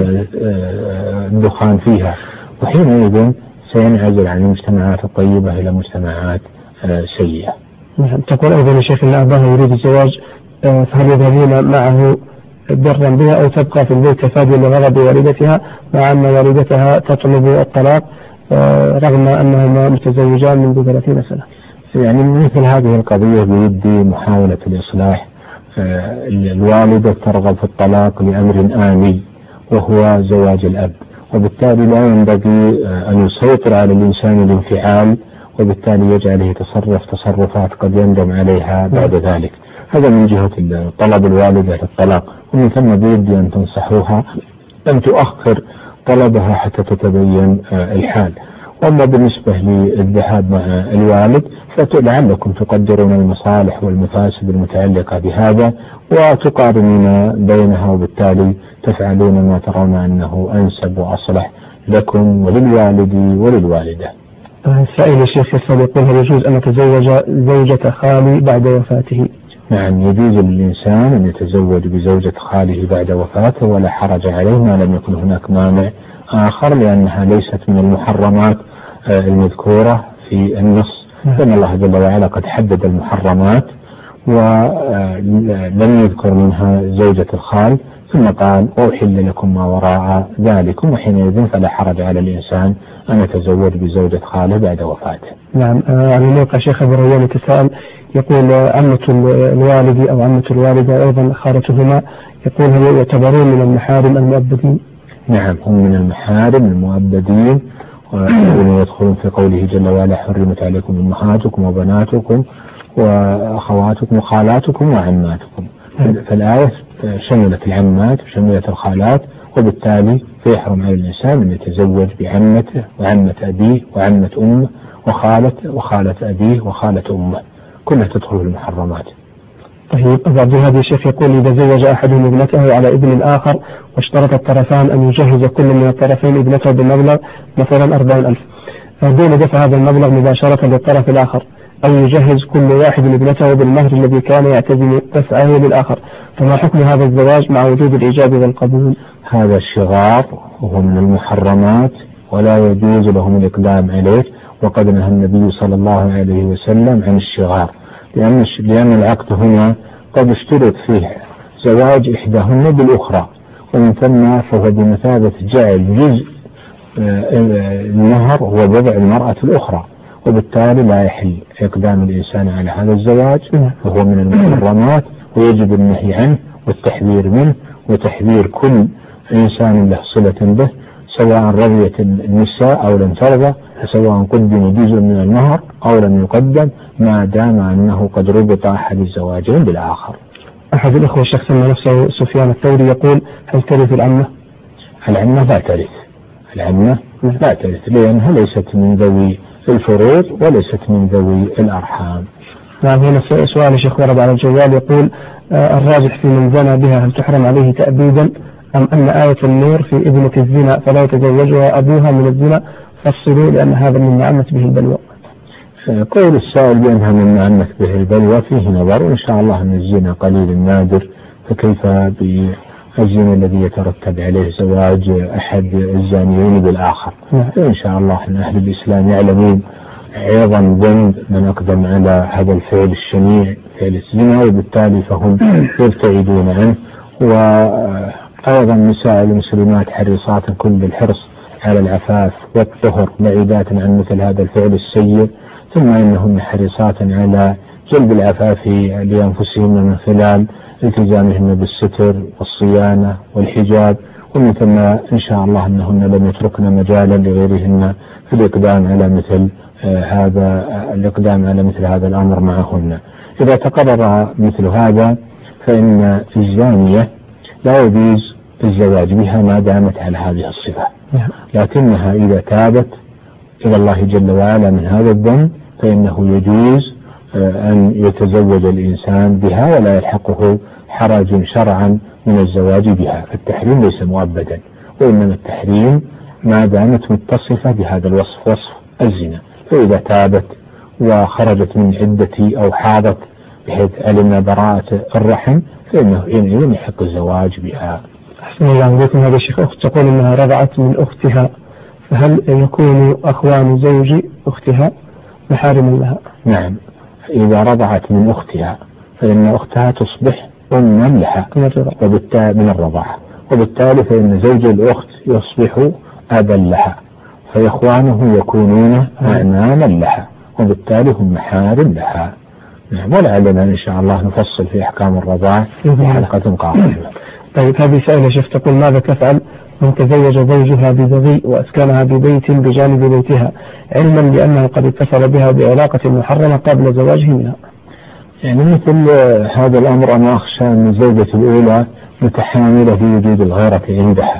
الدخان فيها، وحينئذ سينعزل عن المجتمعات الطيبة إلى مجتمعات سيئة. تقول أيضا يا شيخ أن أباها يريد الزواج، فهل يذهبون معه برا بها أو تبقى في البيت كفادية لغضب والدتها، مع أن والدتها تطلب الطلاق رغم أنهما متزوجان منذ 30 سنة؟ يعني مثل هذه القضية بيدي محاولة الإصلاح. الوالدة ترغب في الطلاق لأمر آني وهو زواج الأب، وبالتالي لا ينبغي أن يسيطر على الإنسان الانفعال وبالتالي يجعله يتصرف تصرفات قد يندم عليها بعد ذلك. هذا من جهة طلب الوالدة للطلاق، ومن ثم بيدي أن تنصحوها أن تؤخر طلبها حتى تتبين الحال. وأما بالنسبة للذهاب مع الوالد فلعلكم تقدرون المصالح والمفاسد المتعلقة بهذا وتقارنون بينها، وبالتالي تفعلون ما ترون أنه أنسب وأصلح لكم وللوالد وللوالدة. السائل الشيخ يسأل يقول: هل يجوز أن أتزوج زوجة خالي بعد وفاته؟ نعم، يجوز للإنسان أن يتزوج بزوجة خاله بعد وفاته ولا حرج عليه ما لم يكن هناك مانع آخر، لأنها ليست من المحرمات المذكورة في النص، لأن الله جل وعلا قد حدد المحرمات ولم يذكر منها زوجة الخال، ثم قال: وأحل لكم ما وراء ذلكم، وحينئذ فلا حرج على الإنسان أن يتزوج بزوجة خاله بعد وفاته. نعم. على موقع شيخ أبو ريان يتساءل يقول: عمة الوالد أو عمة الوالدة أيضا خالتهما، يقول: هل يعتبرون من المحارم المؤبدين؟ نعم، هم من المحارم المؤبدين، ويدخلون في قوله جل وعلا: حرمت عليكم أمهاتكم وبناتكم وأخواتكم وخالاتكم وعماتكم. فالآية شملت العمات وشملت الخالات، وبالتالي فيحرم على الإنسان أن يتزوج بعمته وعمة أبيه وعمة أمه وخالة أبيه وخالة أمه، كلها تدخل في المحرمات. طيب، أبو عبد الهادي الشيخ يقول: إذا زوج أحدهم ابنته على ابن الآخر واشترط الطرفان أن يجهز كل من الطرفين ابنته بالمبلغ مثلا 40,000 دون دفع هذا المبلغ مباشرة للطرف الآخر، أو يجهز كل واحد ابنته بالمهر الذي كان يعتزم دفعه للآخر، فما حكم هذا الزواج مع وجود الإيجاب والقبول؟ هذا الشغار وهو من المحرمات ولا يجوز لهم الإقدام عليه، وقد نهى النبي صلى الله عليه وسلم عن الشغار، لأن العقد هنا قد اشترط فيه زواج إحداهن بالأخرى، ومن ثم فهو بمثابة جعل جزء المهر هو وضع المرأة الأخرى، وبالتالي لا يحل إقدام الإنسان على هذا الزواج، وهو من المحرمات ويجب النهي عنه والتحذير منه وتحذير كل إنسان له صلة به، سواء رضيت النساء أو لم ترضى، سواء قدم جزء من المهر أو لم يقدم، ما دام أنه قد ربط أحد الزواجين بالآخر. أحد الأخوة الشخص من نفسه سفيان الثوري يقول: هل ترث العمة؟ العمة لا ترث، العمة لا ترث، لأنها ليست من ذوي الفروض وليست من ذوي الأرحام. نعم. هنا سؤال الشيخ ورد على الجوال يقول: الراجح في من زنى بها هل تحرم عليه تأبيدا، أم أن آية النور في ابنة الزنا فلا يتزوجها أبوها من الزنا، فصلوا لأن هذا مما عمت به البلوى؟ قول السائل بأنها مما عمت به البلوى فيه نظر، وإن شاء الله أن الزنا قليل نادر، فكيف بالزنا الذي يترتب عليه زواج أحد الزانيين بالآخر؟ إن شاء الله أن أهل الإسلام يعلمون عظم ذنب من أقدم على هذا الفعل الشنيع، فعل الزنا، وبالتالي فهم يبتعدون عنه. وأيضا نساء المسلمات حريصات كل الحرص على العفاف والطهر بعيدات عن مثل هذا الفعل السيء، ثم إنهن حريصات على جلب العفاف لأنفسهن من خلال التزامهن بالستر والصيانة والحجاب، ومن ثم إن شاء الله أنهن لم يتركن مجالا لغيرهن في الإقدام على مثل هذا الأمر معهن. إذا تقرر مثل هذا فإن الزانية لا يجوز الزواج بها ما دامت على هذه الصفة، لكنها إذا تابت إلى الله جل وعلا من هذا الذنب فإنه يجوز أن يتزوج الإنسان بها ولا يلحقه حرج شرعا من الزواج بها، فالتحريم ليس مؤبدا، وإنما التحريم ما دامت متصفة بهذا الوصف، وصف الزنا، فإذا تابت وخرجت من عدة أو حاضت بحيث علم براءة الرحم فإنه حينئذ يحق الزواج بها. أحسن الله عليكم. هذا الشيخ أخت تقول أنها رضعت من أختها، فهل يكون أخوان زوج أختها محارم لها؟ نعم، إذا رضعت من أختها فإن أختها تصبح أما لها من الرضاعة، وبالتالي فإن زوج الأخت يصبح أبا لها، فإخوانه يكونون أعماما لها، وبالتالي هم محارم لها. ولعلنا إن شاء الله نفصل في أحكام الرضاع في حلقة قادمة. طيب هذه سائلة شيخ تقول ماذا تفعل من تزوج زوجها ببغي وأسكنها ببيت بجانب بيتها علما بأنه قد اتصل بها بعلاقة محرمة قبل زواجه منها؟ يعني مثل هذا الأمر أنا أخشى أن الزوجة الأولى متحاملة في وجود الغيرة عندها،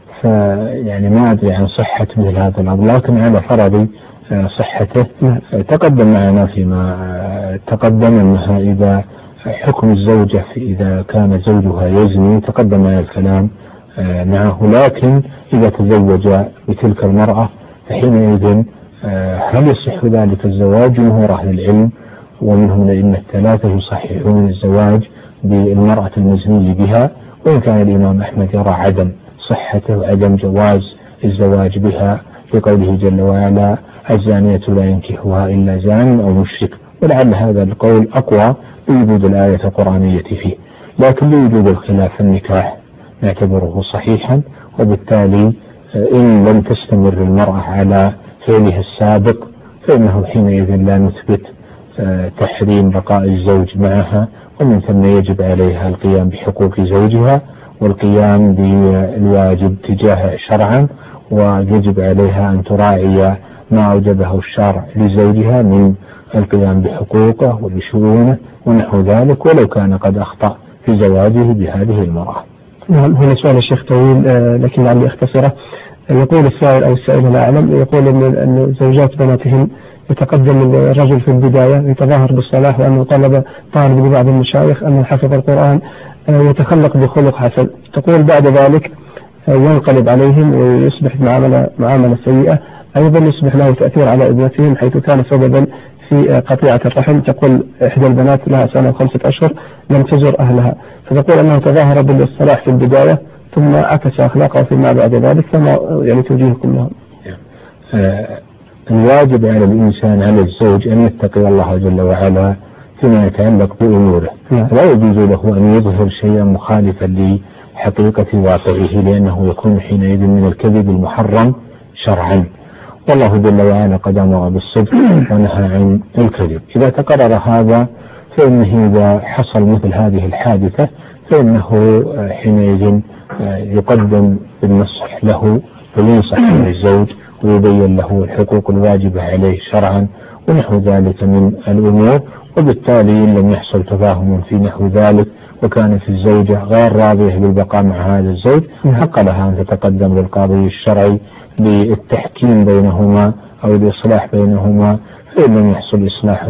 فيعني ما أدري عن صحة مثل هذا الأمر، لكن على فرض صحته تقدم معنا فيما تقدم أنها إذا حكم الزوجة إذا كان زوجها يزني تقدم معنا الكلام معه، لكن إذا تزوج بتلك المرأة فحينئذ هل يصح ذلك الزواج؟ جمهور أهل العلم ومنهم الأئمة الثلاثة يصححون الزواج بالمرأة المزني بها، وإن كان الإمام أحمد يرى عدم صحته وعدم جواز الزواج بها لقوله جل وعلا الزانية لا ينكحها إلا زان أو مشرك، ولعل هذا القول أقوى لوجود الآية القرآنية فيه، لكن لوجود الخلاف في النكاح نعتبره صحيحا، وبالتالي إن لم تستمر المرأة على فعلها السابق فإنه حينئذ لا نثبت تحريم بقاء الزوج معها، ومن ثم يجب عليها القيام بحقوق زوجها والقيام بالواجب تجاهه شرعا، ويجب عليها أن تراعي ما أوجبه الشرع لزوجها من القيام بحقوقه وبشؤونه ونحو ذلك، ولو كان قد أخطأ في زواجه بهذه المرأة. نعم، هنا سؤال الشيخ طويل لكن لعلي أختصره. يقول السائل أو السائل لا أعلم، يقول أن زوجات بناتهم يتقدم الرجل في البداية يتظاهر بالصلاح وأنه طالب لبعض المشايخ أنه حفظ القرآن ويتخلق بخلق حسن، تقول بعد ذلك ينقلب عليهم ويصبح معاملة سيئة، أيضا يصبح له تأثير على ابنتهم حيث كان سببا في قطيعة الرحم. تقول إحدى البنات لها سنة و5 أشهر لم تزر أهلها، فتقول أنه تظاهر بالصلاح في البداية ثم عكس أخلاقه فيما بعد ذلك، فما يعني توجيهكم لهم؟ الواجب على الإنسان على الزوج أن يتقي الله جل وعلا فيما يتعلق بأموره، لا يجوز له أن يظهر شيئا مخالفا لحقيقة واقعه، لأنه يكون حينئذ من الكذب المحرم شرعا، والله جل وعلا قد أمر بالصدق ونهى عن الكذب. إذا تقرر هذا فإنه إذا حصل مثل هذه الحادثة فإنه حينئذ يقدم بالنصح له وينصح من الزوج ويبين له الحقوق الواجبة عليه شرعا ونحو ذلك من الأمور، وبالتالي إن لم يحصل تفاهم في نحو ذلك وكانت الزوجة غير راضية بالبقاء مع هذا الزوج حق لها أن تتقدم للقاضي الشرعي للتحكيم بينهما أو الإصلاح بينهما، فإن لم يحصل إصلاح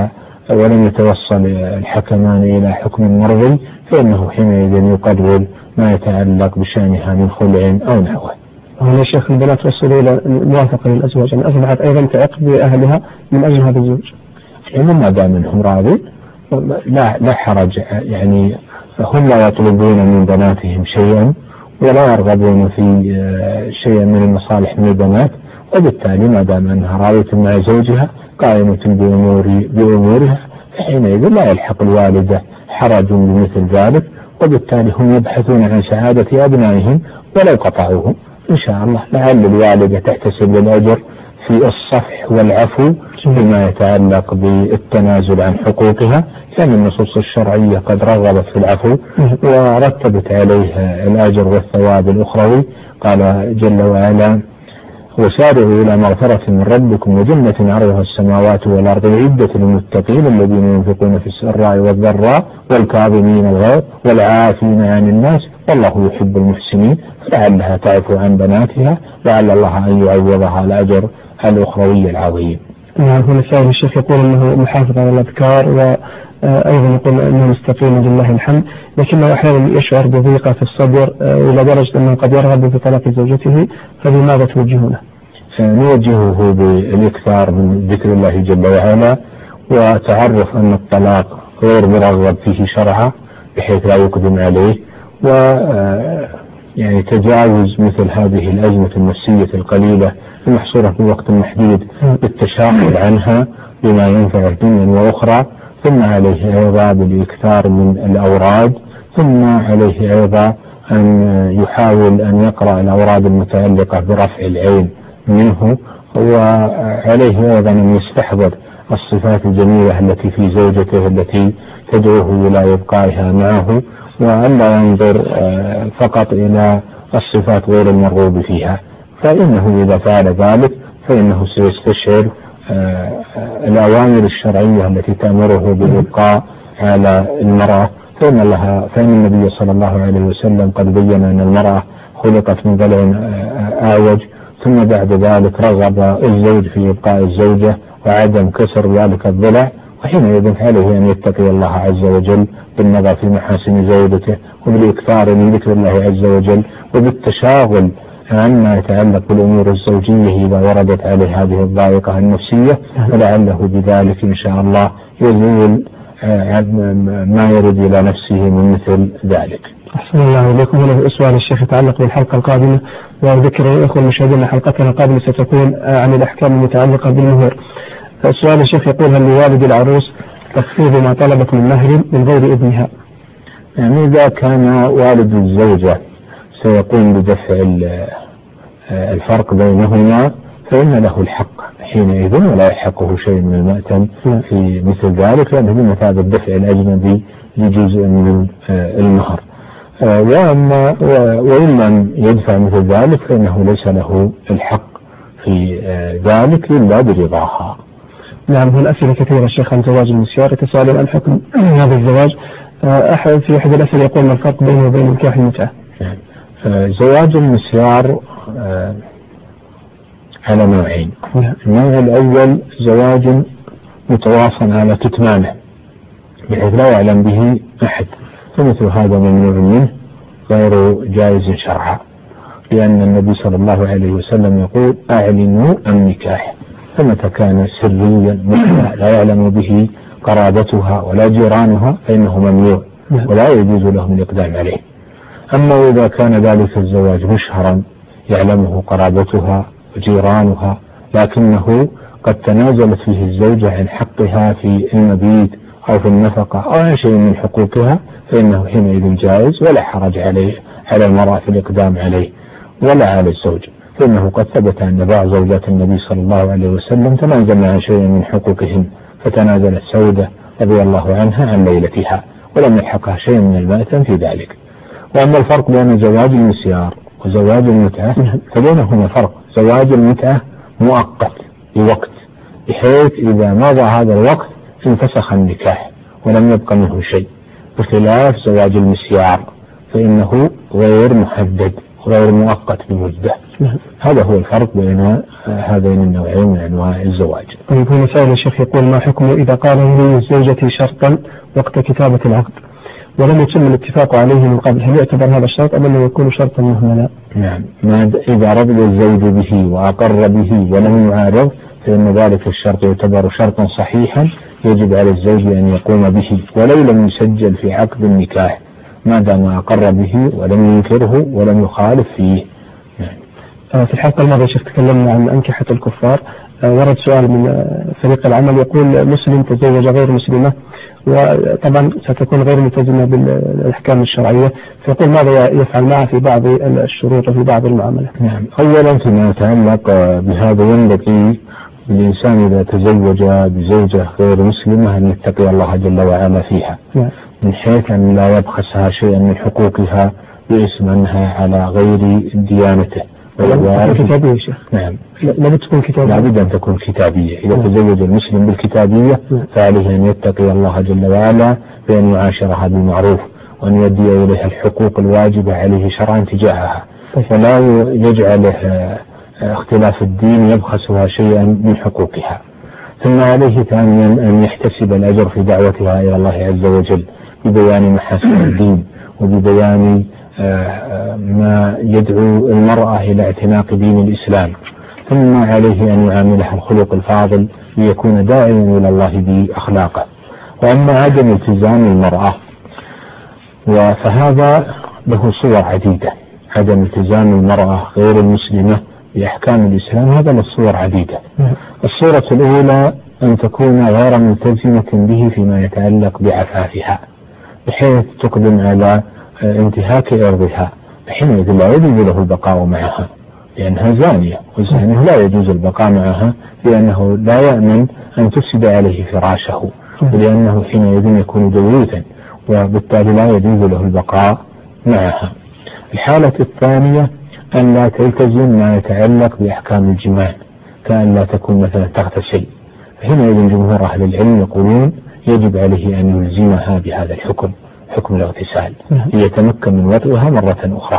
ولم يتوصل الحكمان إلى حكم مرضي فإنه حينئذ يقرر ما يتعلق بشأنها من خلع أو نحوه. هنا شيخ البنات وصلوا إلى الموافقة للأزواج، يعني أصبحت أيضا تعق بأهلها من أجل هذا الزوج، يعني ما دام منهم راضي لا حرج، يعني هم لا يطلبون من بناتهم شيئا ولا يرغبون في شيء من المصالح من البنات، وبالتالي ما دام أنها راضية مع زوجها قائمة بأمورها حينئذ لا يلحق الوالدة حرج بمثل ذلك، وبالتالي هم يبحثون عن سعادة أبنائهم ولو قطعوهم إن شاء الله. لعل الوالدة تحتسب الأجر في الصفح والعفو فيما يتعلق بالتنازل عن حقوقها، لأن النصوص الشرعية قد رغبت في العفو ورتبت عليه الأجر والثواب الأخروي. قال جل وعلا وسارعوا إلى مغفرة من ربكم وجنة عرضها السماوات والأرض عدة للمتقين الذين ينفقون في السراء والضراء والكاظمين الغيظ والعافين عن الناس والله يحب المحسنين، فلعلها تعفو عن بناتها لعل الله أن يعوضها الأجر الأخروي العظيم. هنا سائل الشيخ يقول أنه محافظ على الأذكار وأيضا يقول أنه مستقيم لله الحمد، لكنه أحيانا يشعر بضيقة في الصدر إلى درجة أنه قد يرغب في طلاق زوجته، فبماذا توجهونه؟ نوجهه بالإكثار من ذكر الله جل وعلا وتعرف أن الطلاق غير مرغب فيه شرعا بحيث لا يقدم عليه، يعني تجاوز مثل هذه الأزمة النفسية القليلة المحصورة في وقت محدود بالتشاغل عنها بما ينفع الدنيا وأخرى، ثم عليه أيضا بالإكثار من الأوراد، ثم عليه أيضا أن يحاول أن يقرأ الأوراد المتعلقة برفع العين منه، وعليه أيضا أن يستحضر الصفات الجميلة التي في زوجته التي تدعوه إلى إبقائها معه، وألا ينظر فقط إلى الصفات غير المرغوب فيها. فإنه إذا فعل ذلك فإنه سيستشعر الأوامر الشرعية التي تأمره بالإبقاء على المرأة، فإن النبي صلى الله عليه وسلم قد بين أن المرأة خلقت من ضلع أعوج، ثم بعد ذلك رغب الزوج في إبقاء الزوجة وعدم كسر ذلك الضلع، وحينئذ عليه أن يتقي الله عز وجل بالنظر في محاسن زوجته وبالإكثار من ذكر الله عز وجل وبالتشاغل عما يتعلق بالأمور الزوجية إذا وردت عليه هذه الضائقة النفسية، ولعله بذلك إن شاء الله يزول ما يرد إلى نفسه من مثل ذلك. أحسن الله إليكم. هنا سؤال الشيخ يتعلق بالحلقة القادمة، وذكر الأخوة المشاهدين حلقتنا القادمة ستكون عن الأحكام المتعلقة بالمهر. سؤال الشيخ يقول: هل لوالد العروس تخفيض ما طلبت من مهر من غير إذنها؟ يعني إذا كان والد الزوجة سيقوم بدفع الفرق بينهما فإن له الحق حينئذ، ولا يحقه شيء من المأتم في مثل ذلك، لأنه بمثابة دفع الأجنبي لجزء من المهر. وإن لم يدفع مثل ذلك فإنه ليس له الحق في ذلك إلا برضاها. نعم. هنا أسئلة كثيرة الشيخ عن زواج المسيار، يتساءل عن حكم هذا الزواج. في أحد الأسئلة يقول: ما الفرق بينه وبين نكاح المتعة؟ زواج المسيار على نوعين. النوع الأول زواج متواصل على كتمانه بحيث لا يعلم به أحد، فمثل هذا ممنوع منه غير جائز شرعا، لأن النبي صلى الله عليه وسلم يقول: أعلنوا النكاح، فمتى كان سريا لا يعلم به قرابتها ولا جيرانها فإنه ممنوع ولا يجوز لهم الإقدام عليه. أما إذا كان ذلك الزواج مشهرا يعلمه قرابتها وجيرانها لكنه قد تنازلت فيه الزوجة عن حقها في المبيت أو في النفقة أو عن شيء من حقوقها، فإنه حينئذ جائز ولا حرج على المرأة في الإقدام عليه ولا على الزوج، فإنه قد ثبت أن بعض زوجات النبي صلى الله عليه وسلم تنازلن عن شيء من حقوقهن، فتنازلت سودة رضي الله عنها عن ليلتها ولم يلحقها شيء من المأثم في ذلك. وأما الفرق بين زواج المسيار وزواج المتعة فبينهما فرق. زواج المتعة مؤقت بوقت بحيث إذا مضى هذا الوقت انفسخ النكاح ولم يبقى منه شيء، بخلاف زواج المسيار فإنه غير محدد غير مؤقت بمدة. هذا هو الفرق بين هذين النوعين من أنواع الزواج. طيب، هنا سائل الشيخ يقول: ما حكمه إذا قال لي زوجتي شرطا وقت كتابة العقد ولم يتم الاتفاق عليه من قبل، هل يعتبر هذا الشرط أم أنه يكون شرطا مهملا؟ نعم، إذا رضي الزوج به وأقر به ولم يعارض فإن ذلك الشرط يعتبر شرطا صحيحا يجب على الزوج أن يقوم به ولو لم يسجل في عقد النكاح ما دام أقر به ولم ينكره ولم يخالف فيه. في الحلقة الماضية شيخ تكلمنا عن أنكحة الكفار، ورد سؤال من فريق العمل يقول: مسلم تزوج غير مسلمة وطبعا ستكون غير ملتزمة بالأحكام الشرعية، فيقول ماذا يفعل معه في بعض الشروط وفي بعض المعاملات؟ نعم، أولا فيما يتعلق بهذا ينبغي الإنسان إذا تزوج بزوجة غير مسلمة أن يتقي الله جل وعلا فيها، من حيث أن لا يبخسها شيئا من حقوقها باسم أنها على غير ديانته. كتابية يا شيخ. نعم، لابد تكون كتابية. لابد أن تكون كتابية. إذا تزوج المسلم بالكتابية فعليه أن يتقي الله جل وعلا بأن يعاشرها بالمعروف وأن يؤدي إليها الحقوق الواجبة عليه شرعا تجاهها، ولا يجعل اختلاف الدين يبخسها شيئا من حقوقها. ثم عليه ثانيا أن يحتسب الأجر في دعوتها إلى الله عز وجل ببيان محاسن الدين وببيان ما يدعو المرأة إلى اعتناق دين الإسلام. ثم عليه أن يعاملها الخلق الفاضل ليكون داعيا إلى الله بأخلاقه. وأما عدم التزام المرأة فهذا له صور عديدة. عدم التزام المرأة غير المسلمة بأحكام الإسلام هذا له صور عديدة. الصورة الأولى أن تكون غير ملتزمة به فيما يتعلق بعفافها بحيث تقدم على انتهاك عرضها، حينئذ لا يجوز له البقاء معها لأنها زانية، والزانية لا يجوز البقاء معها لأنه لا يأمن أن تفسد عليه فراشه، ولأنه حينئذ يكون جويتا وبالتالي لا يجوز له البقاء معها. الحالة الثانية أن لا تلتزم ما يتعلق بأحكام الجماع، كأن لا تكون مثلا تغتسل، حينئذ جمهور أهل العلم يقولون يجب عليه أن يلزمها بهذا الحكم، حكم الاغتسال، ليتمكن من وطئها مرة أخرى.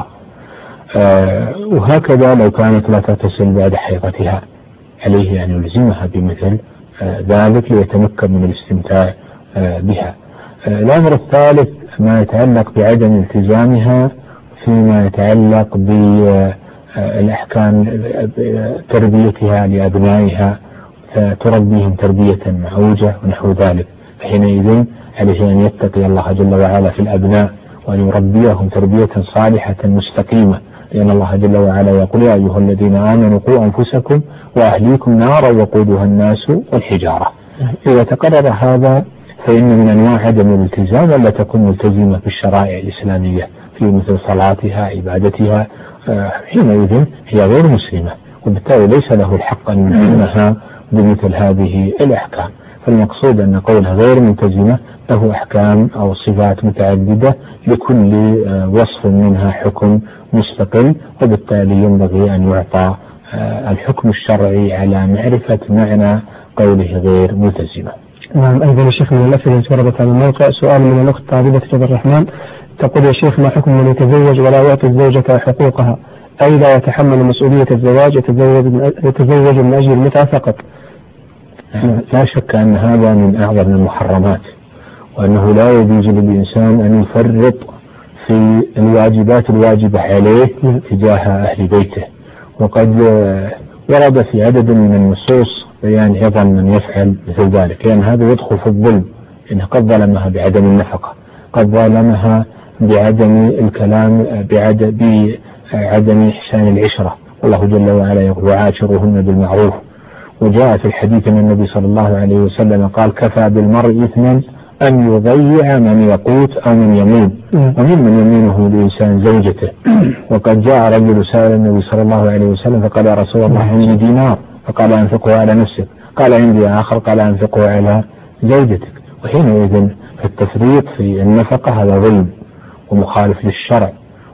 وهكذا لو كانت لا تغتسل بعد حيضتها عليه أن يلزمها بمثل ذلك ليتمكن من الاستمتاع بها. الأمر الثالث ما يتعلق بعدم التزامها فيما يتعلق بالأحكام تربيتها لأبنائها، تربيهم تربية معوجة ونحو ذلك، فحينئذ عليه أن يتقي الله جل وعلا في الأبناء وأن يربيهم تربية صالحة مستقيمة، لأن الله جل وعلا يقول يا أيها الذين آمنوا قوا أنفسكم وأهليكم نارا وقودها الناس والحجارة. إذا تقرر هذا فإن من أنواع عدم الالتزام ألا تكون ملتزمة بالشرائع الإسلامية في مثل صلاتها عبادتها، حينئذ هي غير مسلمة، وبالتالي ليس له الحق أن يلزمها بمثل هذه الأحكام. فالمقصود أن قولها غير ملتزمة له أحكام أو صفات متعددة لكل وصف منها حكم مستقل، وبالتالي ينبغي أن يعطى الحكم الشرعي على معرفة معنى قوله غير ملتزمة. نعم. أيضا الشيخ من الأسئلة التي وردت على الموقع سؤال من الأخت عابدة عبد الرحمن تقول يا شيخ ما حكم من يتزوج ولا يعطي الزوجة حقوقها، أي لا يتحمل مسؤولية الزواج، يتزوج من أجل المتعة فقط؟ لا شك أن هذا من أعظم المحرمات، وأنه لا يجوز للإنسان أن يفرط في الواجبات الواجبة عليه تجاه أهل بيته. وقد ورد في عدد من النصوص بيان عظم من يفعل مثل ذلك، لأن هذا يدخل في الظلم، إنه قد ظلمها بعدم النفقة، قد ظلمها بعدم الكلام، بعدم إحسان العشرة، والله جل وعلا يقول وعاشروهن بالمعروف. وجاء في الحديث من النبي صلى الله عليه وسلم قال كفى بالمرء إثما أن يضيع من يقوت أو من يمين، وممن يمينه لإنسان زوجته. وقد جاء رجل سأل النبي صلى الله عليه وسلم فقال يا رسول الله عندي دينار، فقال أنفقه على نفسك، قال عندي آخر قال أنفقه على زوجتك. وحينئذ التفريط في النفقة هذا ظلم ومخالف للشرع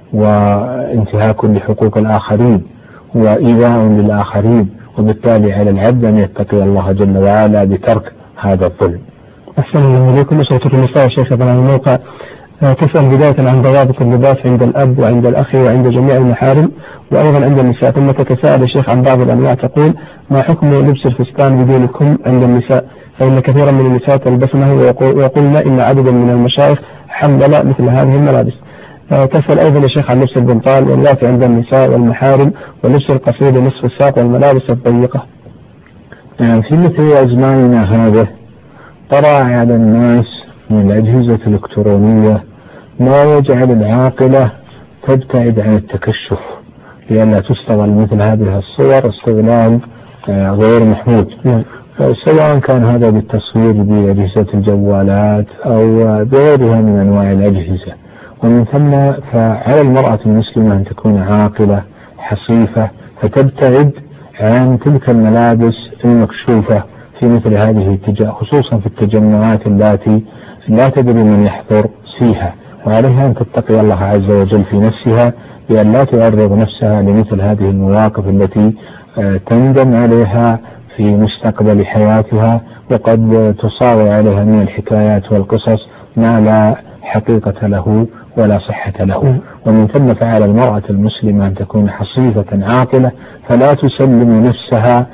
وانتهاك لحقوق الآخرين وإيذاء للآخرين، وبالتالي على العبد أن يتقي الله جل وعلا بترك هذا الظلم. أحسن الله إليكم. أسرة النساء شيخ على الموقع تسأل بداية عن ضوابط اللباس عند الأب وعند الأخ وعند جميع المحارم وأيضا عند النساء، ثم تتساءل الشيخ عن بعض الأنواع تقول ما حكم لبس الفستان بدون كم عند النساء، فإن كثيرا من النساء تلبسنه ويقولن إن عددا من المشايخ حمل مثل هذه الملابس. تسأل أيضا الشيخ عن لبس البنطال واللافي عند النساء والمحارم ولبس القصير نصف الساق والملابس الضيقة. في مثل أزماننا هذا طرأ على الناس من الأجهزة الإلكترونية ما يجعل العاقلة تبتعد عن التكشف لئلا تستغل مثل هذه الصور استغلال غير محمود، سواء كان هذا بالتصوير بأجهزة الجوالات أو بغيرها من أنواع الأجهزة. ومن ثم فعلى المرأة المسلمة أن تكون عاقلة حصيفة فتبتعد عن تلك الملابس المكشوفة في مثل هذه الاتجاه، خصوصا في التجمعات التي لا تدري من يحضر فيها، وعليها أن تتقي الله عز وجل في نفسها بأن لا تعرض نفسها لمثل هذه المواقف التي تندم عليها في مستقبل حياتها، وقد تصاغ عليها من الحكايات والقصص ما لا حقيقة له ولا صحة له. ومن ثم فعلى المرأة المسلمة أن تكون حصيفة عاقلة فلا تسلم نفسها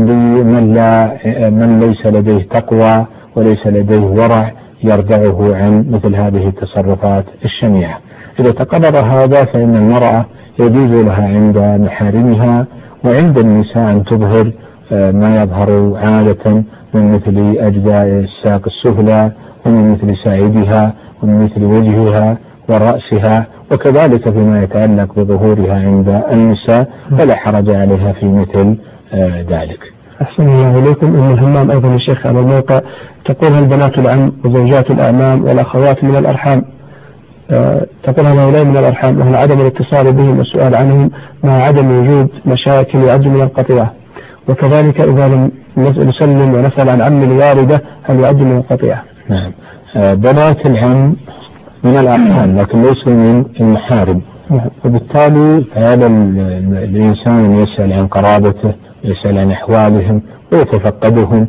من ليس لديه تقوى وليس لديه ورع يردعه عن مثل هذه التصرفات الشنيعة. إذا تقرر هذا فإن المرأة يجوز لها عند محارمها وعند النساء أن تظهر ما يظهر عادة من مثل أجزاء الساق السفلى ومن مثل ساعدها ومن مثل وجهها ورأسها، وكذلك فيما يتعلق بظهورها عند النساء فلا حرج عليها في مثل ذلك. أحسن الله إليكم. أم الهمام أيضا الشيخ على الموقع تقول هل بنات العم وزوجات الأعمام والأخوات من الأرحام؟ تقول هؤلاء من الأرحام وهنا عدم الاتصال بهم والسؤال عنهم مع عدم وجود مشاكل يعد من القطيعة، وكذلك إذا لم نسلم ونسأل عن عم الوالدة هل يعد من القطيعة؟ نعم. بنات العم من الأرحام لكن ليسوا من المحارم، وبالتالي هذا الإنسان يسأل عن قرابته، يسأل عن أحوالهم ويتفقدهم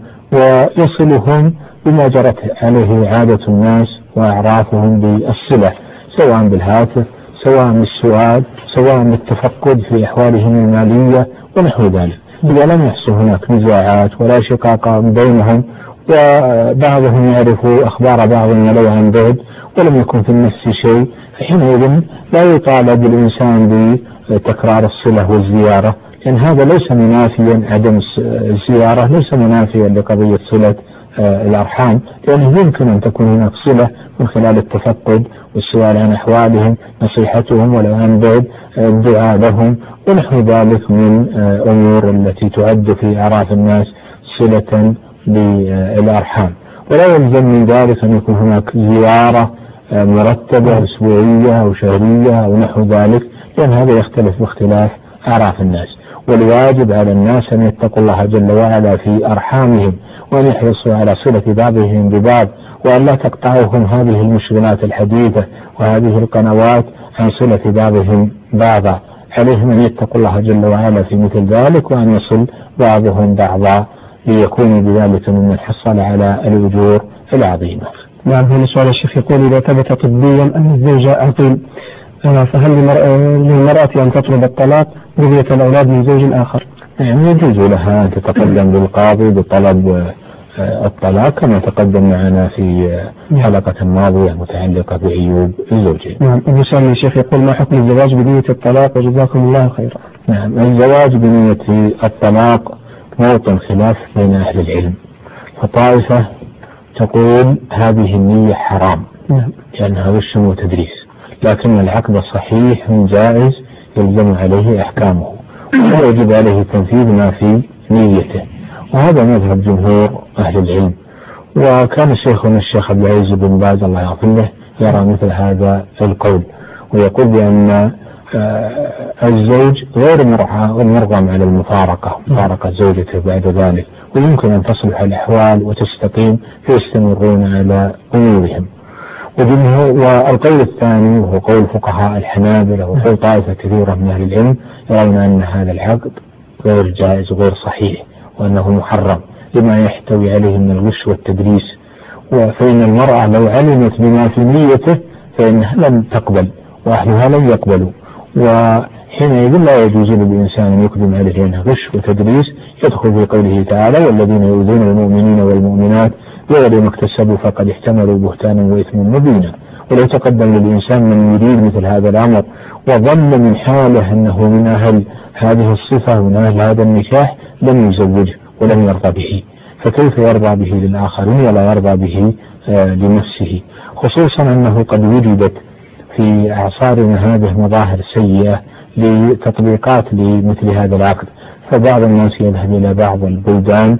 ويصلهم بما جرت عليه عادة الناس وأعرافهم بالصلة، سواء بالهاتف سواء بالسؤال سواء بالتفقد في أحوالهم المالية ونحو ذلك. إذا لم يحصل هناك نزاعات ولا شقاق بينهم وبعضهم يعرف أخبار بعض ولو عن بعد ولم يكن في النفس شيء، فحينئذ لا يطالب الإنسان بتكرار الصلة والزيارة، لأن هذا ليس منافيا، عدم الزيارة ليس منافيا لقضية صلة الأرحام، لأنه يمكن أن تكون هناك صلة من خلال التفقد والسؤال عن أحوالهم، نصيحتهم ولو عن بعد، الدعاء لهم ونحو ذلك من أمور التي تعد في أعراف الناس صلة للأرحام. ولا يلزم من ذلك أن يكون هناك زيارة مرتبة أسبوعية أو شهرية أو نحو ذلك، لأن هذا يختلف باختلاف أعراف الناس. والواجب على الناس أن يتقوا الله جل وعلا في أرحامهم وأن يحرصوا على صلة بعضهم ببعض، وأن لا تقطعهم هذه المشغلات الحديثة وهذه القنوات عن صلة بعضهم بعضا. عليهم أن يتقوا الله جل وعلا في مثل ذلك وأن يصل بعضهم بعضا ليكونوا بذلك ممن حصل على الأجور العظيمة. نعم. هنا سؤال الشيخ يقول إذا ثبت طبيا أن الزوج عقيم فهل للمرأة أن تطلب الطلاق رؤية الأولاد من زوج آخر؟ يعني يجوز لها أن تتقدم للقاضي بطلب الطلاق كما تقدم معنا في حلقة ماضية متعلقة بعيوب الزوجين. نعم. السؤال الشيخ يقول ما حكم الزواج بنية الطلاق وجزاكم الله خيرا؟ نعم. الزواج بنية الطلاق موطن خلاف بين أهل العلم، فطائفة تقول هذه النية حرام لأنها غش وتدريس، لكن العقد الصحيح جائز يلزم عليه أحكامه ولا يجب عليه تنفيذ ما في نيته، وهذا مذهب جمهور أهل العلم. وكان شيخنا الشيخ عبد العزيز بن باز الله يغفر له يرى مثل هذا القول، ويقول بأن الزوج غير مرغم على مفارقة زوجته بعد ذلك، ويمكن أن تصلح الأحوال وتستقيم فيستمرون على أمورهم. والقول الثاني وهو قول فقهاء الحنابلة وقول طائفة كثيرة من أهل العلم يرون أن هذا العقد غير جائز وغير صحيح وأنه محرم لما يحتوي عليه من الغش والتدريس، فإن المرأة لو علمت بما في نيته فإنها لم تقبل وأهلها لم يقبلوا، وحينئذ لا يجوز للإنسان أن يقدم عليه أنه غش وتدريس يدخل في قوله تعالى والذين يؤذون المؤمنين والمؤمنات بغير ما اكتسبوا فقد احتملوا بهتانا وإثما مبينا. ولو تقدم للإنسان من يريد مثل هذا الأمر وظن من حاله أنه من أهل هذه الصفة ومن أهل هذا النكاح لم يزوجه ولم يرضى به، فكيف يرضى به للآخرين ولا يرضى به لنفسه؟ خصوصا أنه قد وجدت في أعصارنا هذه مظاهر سيئة لتطبيقات لمثل هذا العقد، فبعض الناس يذهب إلى بعض البلدان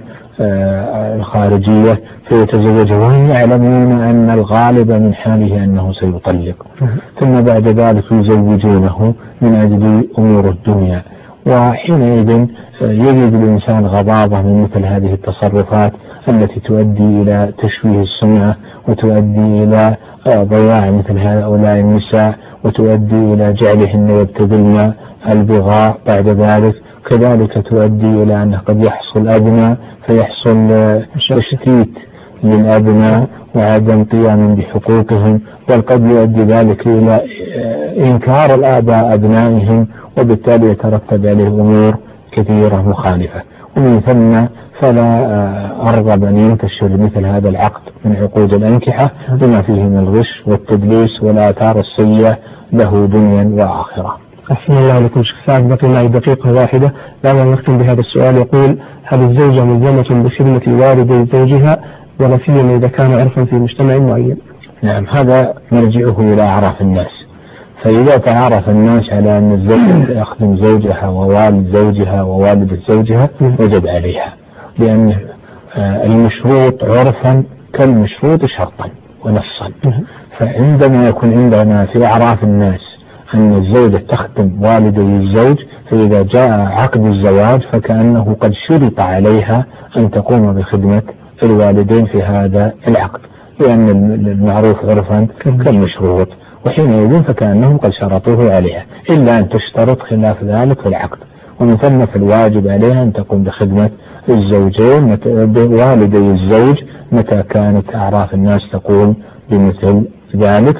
الخارجية فيتزوجه وهم يعلمون أن الغالب من حاله أنه سيطلق، ثم بعد ذلك يزوجونه من أجل أمور الدنيا، وحينئذ يجد الإنسان غضاضة من مثل هذه التصرفات التي تؤدي إلى تشويه السمعة وتؤدي إلى ضياع مثل هؤلاء النساء وتؤدي إلى جعلهن يبتذلن البغاء بعد ذلك، كذلك تؤدي إلى أنه قد يحصل أبناء فيحصل تشتيت للأبناء وعدم قيام بحقوقهم، بل قد يؤدي ذلك إلى إنكار الآباء أبنائهم وبالتالي يترتب عليه أمور كثيرة مخالفة. ومن ثم فلا أرغب أن ينتشر مثل هذا العقد من عقود الأنكحة بما فيه من الغش والتدليس والآثار السيئة له دنيا وآخرة. أحسن الله لكم شيخ سعد. بقي معي دقيقة واحدة بعد أن نختم بهذا السؤال. يقول هل الزوجة ملزمة بخدمة والدي زوجها ولا سيما إذا كان عرفا في مجتمع معين؟ نعم، هذا مرجعه إلى أعراف الناس، فإذا تعارف الناس على أن الزوجة يخدم زوجها ووالد زوجها ووالدة زوجها وجب عليها، لأن المشروط عرفا كالمشروط شرطا ونصا، فعندما يكون عندنا في أعراف الناس أن الزوجة تخدم والدي الزوج، فإذا جاء عقد الزواج فكأنه قد شرط عليها أن تقوم بخدمة الوالدين في هذا العقد، لأن المعروف عرفا كالمشروط، وحينئذ فكأنهم قد شرطوه عليها، إلا أن تشترط خلاف ذلك في العقد. ومن ثم فالواجب عليها أن تقوم بخدمة الزوجين والدي الزوج متى كانت أعراف الناس تقول بمثل ذلك.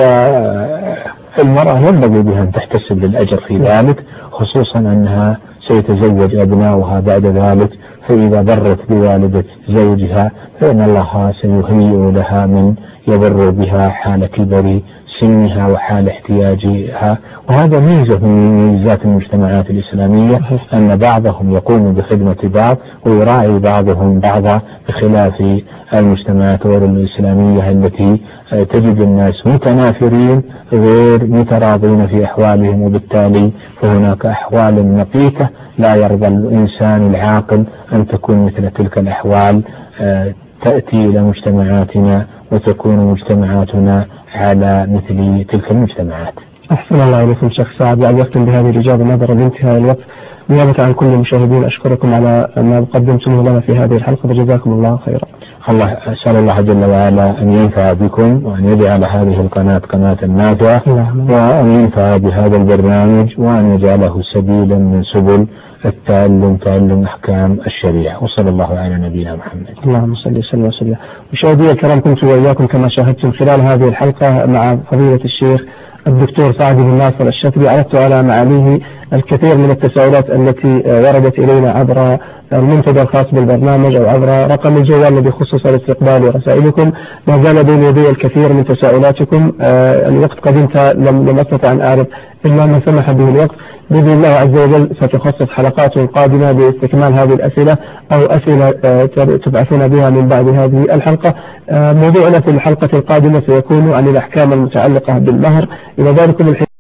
والمرأة ينبغي بها أن تحتسب للأجر في ذلك، خصوصا أنها سيتزوج أبناؤها بعد ذلك، فإذا برت بوالدة زوجها فإن الله سيهيئ لها من يبر بها حال كبر سنها وحال احتياجها. وهذا ميزة من ميزات المجتمعات الإسلامية، أن بعضهم يقوم بخدمة بعض ويراعي بعضهم بعضا، بخلاف المجتمعات غير الإسلامية التي تجد الناس متنافرين غير متراضين في أحوالهم، وبالتالي فهناك أحوال نقيصة لا يرضى الإنسان العاقل أن تكون مثل تلك الأحوال تأتي إلى مجتمعاتنا وتكون مجتمعاتنا على مثل تلك المجتمعات. أحسن الله إليكم شيخ سعد، يعني أختم بهذه الإجابة نظرا لانتهاء الوقت. نيابة عن كل المشاهدين أشكركم على ما قدمتموه لنا في هذه الحلقة، فجزاكم الله خيرا. الله أسأل الله جل وعلا أن ينفع بكم، وأن يجعل هذه القناة قناة نافعة، وأن ينفع بهذا البرنامج، وأن يجعله سبيلا من سبل تعلم أحكام الشريعة. وصلى الله على نبينا محمد. اللهم صل وسلم وسلم. مشاهدينا الكرام، كنت وإياكم كما شاهدتم خلال هذه الحلقة مع فضيلة الشيخ الدكتور سعد بن ناصر الشتري. عرضت على معاليه الكثير من التساؤلات التي وردت إلينا عبر المنتدى الخاص بالبرنامج أو عبر رقم الجوال الذي خصص لاستقبال رسائلكم. ما زال بين يدي الكثير من تساؤلاتكم. الوقت قد انتهى، لم أستطع أن أعرض إلا من سمح به الوقت. بإذن الله عز وجل ستخصص حلقات قادمة باستكمال هذه الأسئلة أو أسئلة تبعثون بها من بعد هذه الحلقة. موضوعنا في الحلقة القادمة سيكون عن الأحكام المتعلقة بالمهر. إلى ذلك